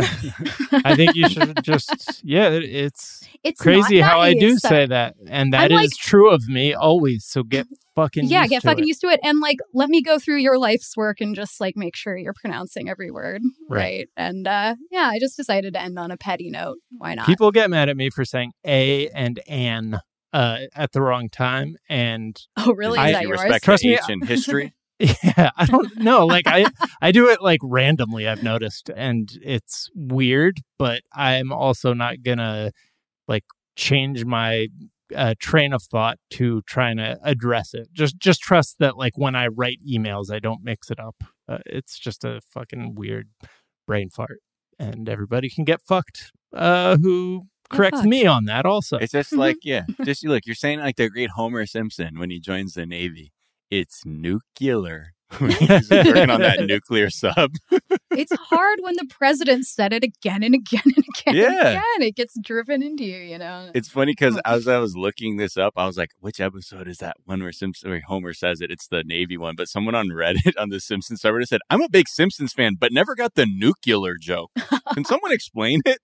I think you should just, yeah, it- it's, It's crazy not how I do nice. say that. And that I'm is like- true of me always. So get fucking Yeah, used get to fucking it. used to it. And like, let me go through your life's work and just like make sure you're pronouncing every word right. Right. And uh, yeah, I just decided to end on a petty note. Why not? People get mad at me for saying a and an uh, at the wrong time. And oh, really? Is I- that you yours? respect Trust the me, H in history? yeah, I don't know. Like I, I do it like randomly, I've noticed, and it's weird, but I'm also not gonna like change my uh, train of thought to trying to address it. Just, just trust that like when I write emails, I don't mix it up. Uh, it's just a fucking weird brain fart, and everybody can get fucked. Uh, who corrects fucked. me on that also? It's just like, yeah, just look, you're saying like the great Homer Simpson when he joins the Navy. It's nuclear. He's working on that nuclear sub. It's hard when the president said it again and again and again Yeah. and again. It gets driven into you, you know? It's funny because as I was looking this up, I was like, which episode is that one where Simpson where Homer says it? It's the Navy one. But someone on Reddit on the Simpsons subreddit said, I'm a big Simpsons fan, but never got the nuclear joke. Can someone explain it?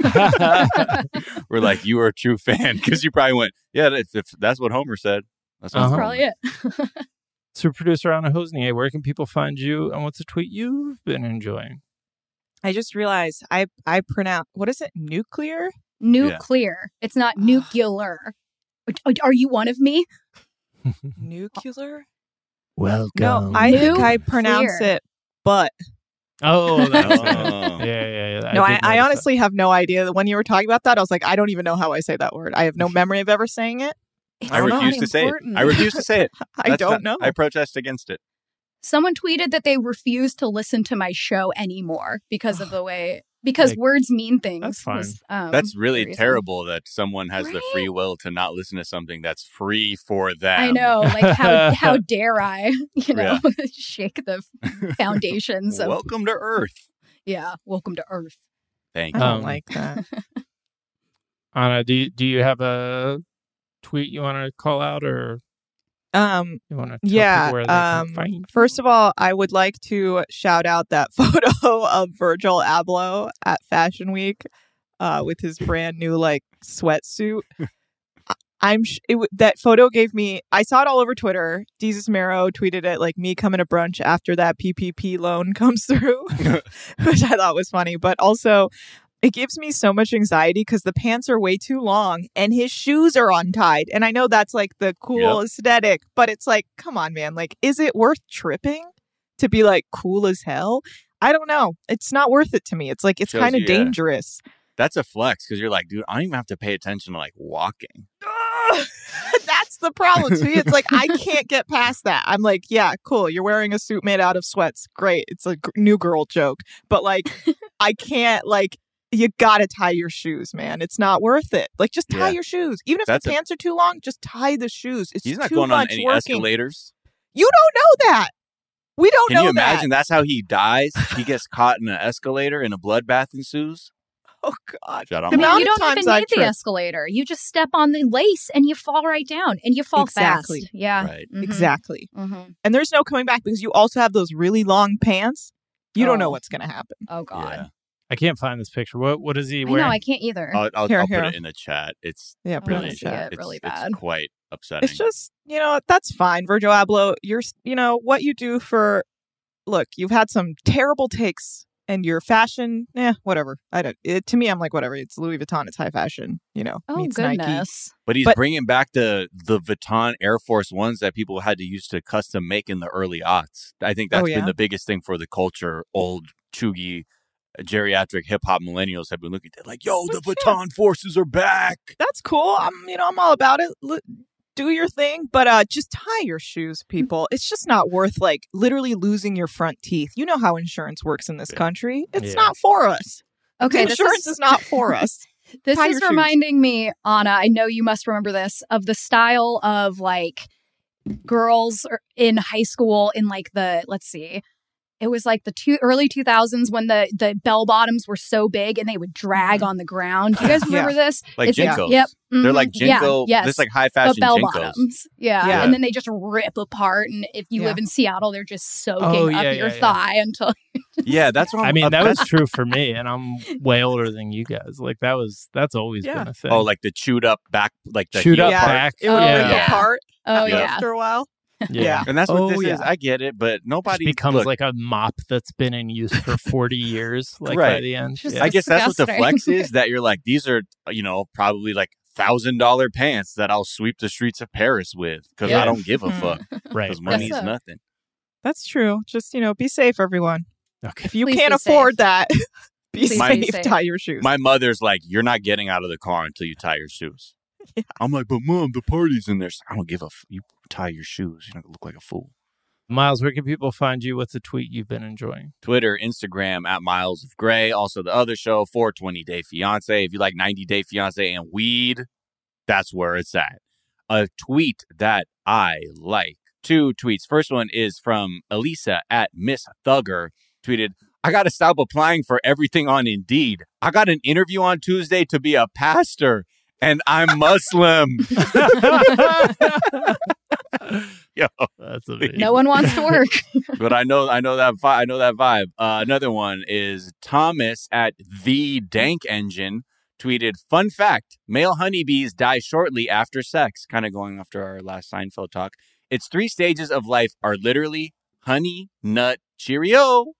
We're like, you are a true fan because you probably went, yeah, that's, if that's what Homer said. That's what Uh-huh. Probably it. Super producer Anna Hosnier, where can people find you and what's a tweet you've been enjoying? I just realized I I pronounce, what is it? Nuclear? Nuclear. Yeah. It's not nuclear. Are you one of me? Nuclear? Welcome. No, I Nuclear. think I pronounce it but. Oh, that's Oh. yeah, yeah, yeah. No, I, did I notice honestly have no idea. When you were talking about that, I was like, I don't even know how I say that word. I have no memory of ever saying it. It's I not refuse to say it. important. I refuse to say it. I That's don't not- know. I protest against it. Someone tweeted that they refuse to listen to my show anymore because of the way, because Like, words mean things. that's fine. was, um, That's really the reason. terrible that someone has the free will to not listen to something that's free for them. I know. Like, how how dare I, you know, shake the foundations of. Welcome to Earth. Yeah. Welcome to Earth. Thank I you. don't Um, like that. Anna, do you, do you have a tweet you want to call out, or Um, you want to? yeah. Where they can Um, find you? first of all, I would like to shout out that photo of Virgil Abloh at Fashion Week uh, with his brand new like sweatsuit. I- I'm sh- it w- that photo gave me. I saw it all over Twitter. Jesus Mero tweeted it like me coming to brunch after that P P P loan comes through, which I thought was funny. But also, it gives me so much anxiety because the pants are way too long and his shoes are untied. And I know that's like the cool Yep. aesthetic, but it's like, come on, man. Like, is it worth tripping to be like cool as hell? I don't know. It's not worth it to me. It's like, it's Shows kind of you, yeah. dangerous. That's a flex because you're like, dude, I don't even have to pay attention to like walking. That's the problem. To me, it's like, I can't get past that. I'm like, yeah, cool. You're wearing a suit made out of sweats. Great. It's a g- new girl joke. But like, I can't like, you gotta tie your shoes, man. It's not worth it. Like, just tie Yeah. your shoes. Even if That's the a- pants are too long, just tie the shoes. It's He's not too going on much any working. escalators. You don't know that. We don't Can know you imagine that. that's how he dies? He gets caught in an escalator and a bloodbath ensues. Oh God. Shut up. I mean, amount you of don't times even I've need the tripped. escalator. You just step on the lace and you fall right down and you fall Exactly. fast. Yeah. Right. Mhm. Exactly. Mhm. And there's no coming back because you also have those really long pants. You don't know Oh. what's gonna happen. Oh God. Yeah. I can't find this picture. What what is he I wearing? know. I can't either. I'll, I'll, Here, I'll here. put it in the chat. It's Yeah, I put it in wanna the see chat. it it's, really it's bad. quite upsetting. It's just, you know, that's fine. Virgil Abloh, you're, you know, what you do for, look, you've had some terrible takes and your fashion, eh, whatever. I don't, it, to me, I'm like, whatever. It's Louis Vuitton. It's high fashion, you know, Oh meets Nike. goodness. But he's But- bringing back the the Vuitton Air Force Ones that people had to use to custom make in the early aughts. I think that's Oh, been yeah? the biggest thing for the culture. Old chuggy geriatric hip hop millennials have been looking at like, yo, the But yeah. Vuitton forces are back. That's cool. I'm, you know, I'm all about it. L- do your thing, but uh, just tie your shoes, people. It's just not worth like literally losing your front teeth. You know how insurance works in this country. It's Yeah. not for us. Okay. This Insurance is, is not for us. this tie is your shoes. reminding me, Anna, I know you must remember this, of the style of like girls er- in high school in like the, let's see, it was like the two early two thousands when the, the bell bottoms were so big and they would drag on the ground. Do you guys remember this? Like It's Jinkos. Yep. They're mhm, like yeah, Jinko. yes. This like high But fashion bell Jinkos. bottoms. Yeah. Yeah. And then they just rip apart. And if you Yeah. live in Seattle, they're just soaking Oh, up yeah, your yeah, yeah. thigh until. Yeah, that's what I'm, I mean, uh, that was that's- true for me, and I'm way older than you guys. Like that was that's always Yeah. been a thing. Oh, like the chewed up back, like the Chewed heel up Yeah. part. back. It would Oh, rip yeah. apart Oh, Yeah. yeah. after a while. yeah. Yeah. And that's what Oh, this is. yeah. I get it, but nobody Just becomes look, like a mop that's been in use for forty years. Like by Right. the end, Just yeah. I guess that's what the disgusting. flex is. That you're like, these are, you know, probably like thousand dollar pants that I'll sweep the streets of Paris with because Yeah. I don't give a Mhm. fuck right. because money's so. nothing. That's true. Just, you know, be safe, everyone. Okay. If you Please can't be afford safe. that, be Please safe, be safe. tie your shoes. My mother's like, you're not getting out of the car until you tie your shoes. Yeah. I'm like, but mom, the party's in there. She's like, I don't give a. F- you tie your shoes. You're not gonna look like a fool. Miles, where can people find you? What's a tweet you've been enjoying? Twitter, Instagram at Miles of Gray. Also, the other show, four twenty Day Fiance. If you like ninety Day Fiance and weed, that's where it's at. A tweet that I like. Two tweets. First one is from Elisa at Miss Thugger. Tweeted, I got to stop applying for everything on Indeed. I got an interview on Tuesday to be a pastor, and I'm Muslim. Yo, That's amazing. No one wants to work. but I know, I know that, vi- I know that vibe. Uh, another one is Thomas at the Dank Engine tweeted, "Fun fact: male honeybees die shortly after sex." Kind of going after our last Seinfeld talk. Its three stages of life are literally honey, nut, Cheerio.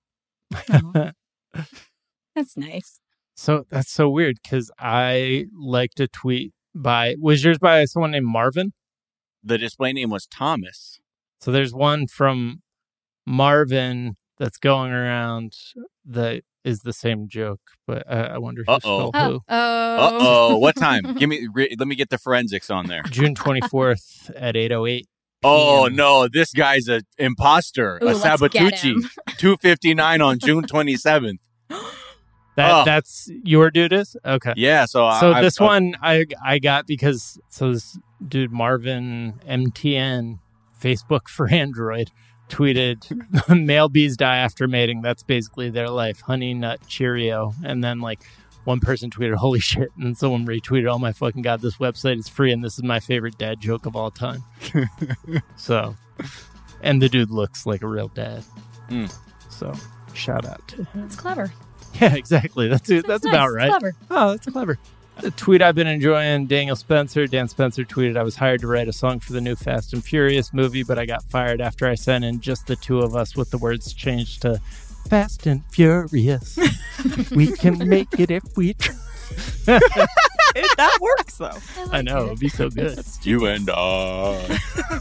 That's nice. So that's so weird because I liked a tweet by, was yours by someone named Marvin? The display name was Thomas. So there's one from Marvin that's going around that is the same joke, but uh, I wonder who stole who. Uh-oh. Uh-oh. What time? Give me. Re- let me get the forensics on there. June twenty-fourth at eight oh eight. Oh, no. This guy's an imposter. Ooh, a let's get Sabatucci. him. two fifty-nine on June twenty-seventh. That Oh. That's your dude is? Okay. Yeah, so I- So I- this I- one I I got because so this dude Marvin M T N Facebook for Android tweeted male bees die after mating. That's basically their life. Honey nut Cheerio. And then like one person tweeted, holy shit, and someone retweeted, oh my fucking god, this website is free and this is my favorite dad joke of all time. So, and the dude looks like a real dad. Mm. So shout out to him. It's clever. Yeah, exactly. That's that's, That's nice. about It's right. clever. Oh, that's clever. The tweet I've been enjoying, Daniel Spencer. Dan Spencer tweeted, I was hired to write a song for the new Fast and Furious movie, but I got fired after I sent in just the two of us with the words changed to Fast and Furious. We can make it if we try. It- that works, though. I know. It'd be so good. You and I.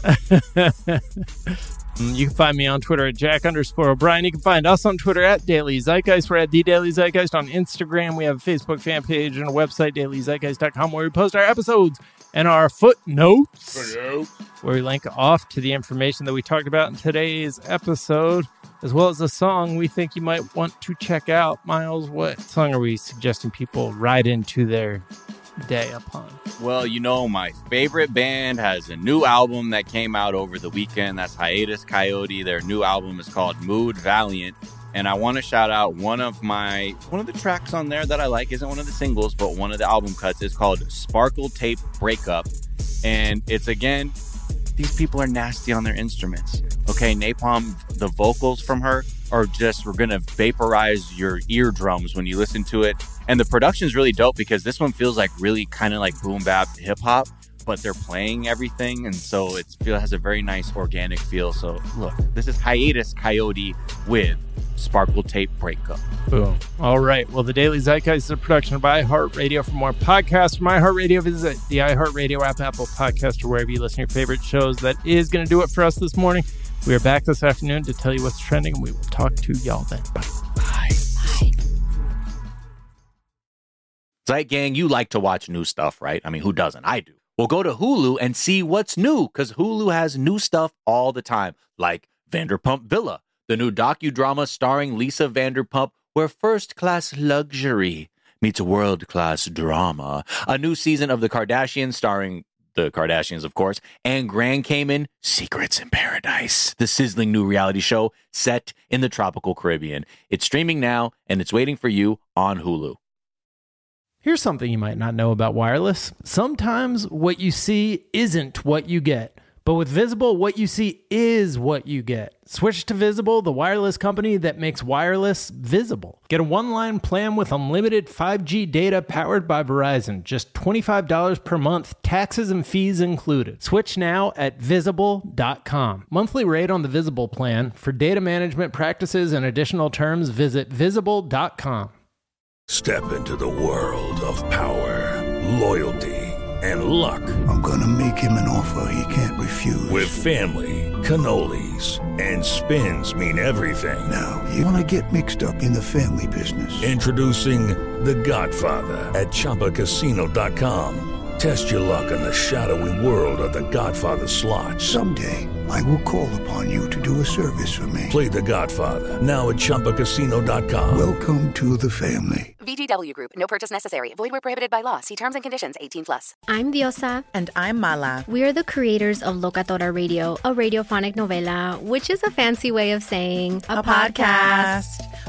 You can find me on Twitter at Jack underscore O'Brien. You can find us on Twitter at Daily Zeitgeist. We're at The Daily Zeitgeist on Instagram. We have a Facebook fan page and a website, daily zeitgeist dot com, where we post our episodes and our footnotes, where we link off to the information that we talked about in today's episode, as well as a song we think you might want to check out. Miles, what song are we suggesting people ride into their day upon? Well, you know, my favorite band has a new album that came out over the weekend. That's Hiatus Coyote. Their new album is called Mood Valiant. And I want to shout out one of my, one of the tracks on there that I like isn't one of the singles, but one of the album cuts is called Sparkle Tape Breakup. And it's, again, these people are nasty on their instruments. Okay, Napalm, the vocals from her are just, we're going to vaporize your eardrums when you listen to it. And the production is really dope because this one feels like really kind of like boom bap hip hop, but they're playing everything. And so it feel, has a very nice organic feel. So look, this is Hiatus Coyote with Sparkle Tape Breakup. Boom. All right. Well, the Daily Zeitgeist is a production of iHeartRadio. For more podcasts from iHeartRadio, visit the iHeartRadio app, Apple Podcast, or wherever you listen to your favorite shows. That is going to do it for us this morning. We are back this afternoon to tell you what's trending, and we will talk to y'all then. Bye. Bye. Zeit Gang, you like to watch new stuff, right? I mean, who doesn't? I do. Well, go to Hulu and see what's new, because Hulu has new stuff all the time, like Vanderpump Villa, the new docudrama starring Lisa Vanderpump, where first-class luxury meets world-class drama. A new season of The Kardashians starring the Kardashians, of course, and Grand Cayman, Secrets in Paradise, the sizzling new reality show set in the tropical Caribbean. It's streaming now, and it's waiting for you on Hulu. Here's something you might not know about wireless. Sometimes what you see isn't what you get. But with Visible, what you see is what you get. Switch to Visible, the wireless company that makes wireless visible. Get a one-line plan with unlimited five G data powered by Verizon. Just twenty-five dollars per month, taxes and fees included. Switch now at visible dot com. Monthly rate on the Visible plan. For data management practices and additional terms, visit visible dot com. Step into the world of power, loyalty, and luck. I'm gonna make him an offer he can't refuse. With family, cannolis, and spins mean everything. Now, you wanna get mixed up in the family business. Introducing The Godfather at Chumba Casino dot com. Test your luck in the shadowy world of The Godfather slot. Someday, I will call upon you to do a service for me. Play The Godfather, now at Chumba Casino dot com. Welcome to the family. V G W Group. No purchase necessary. Void where prohibited by law. See terms and conditions. eighteen plus. I'm Diosa. And I'm Mala. We are the creators of Locatora Radio, a radiophonic novela, which is a fancy way of saying a, a podcast. podcast.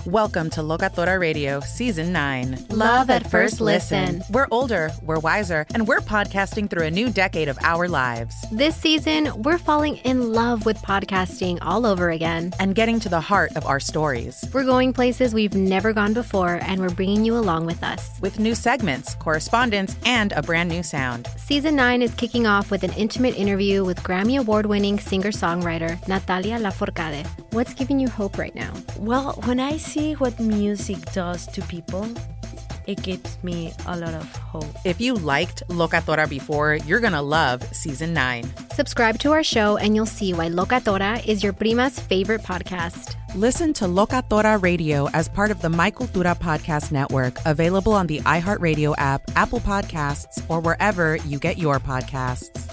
Welcome to Locatora Radio Season nine. Love at first listen. We're older, we're wiser, and we're podcasting through a new decade of our lives. This season, we're falling in love with podcasting all over again. And getting to the heart of our stories. We're going places we've never gone before, and we're bringing you along with us. With new segments, correspondence, and a brand new sound. Season nine is kicking off with an intimate interview with Grammy Award-winning singer-songwriter Natalia Lafourcade. What's giving you hope right now? Well, when I see what music does to people, it gives me a lot of hope. If you liked Locatora before, you're going to love Season nine. Subscribe to our show and you'll see why Locatora is your prima's favorite podcast. Listen to Locatora Radio as part of the My Cultura Podcast Network, available on the iHeartRadio app, Apple Podcasts, or wherever you get your podcasts.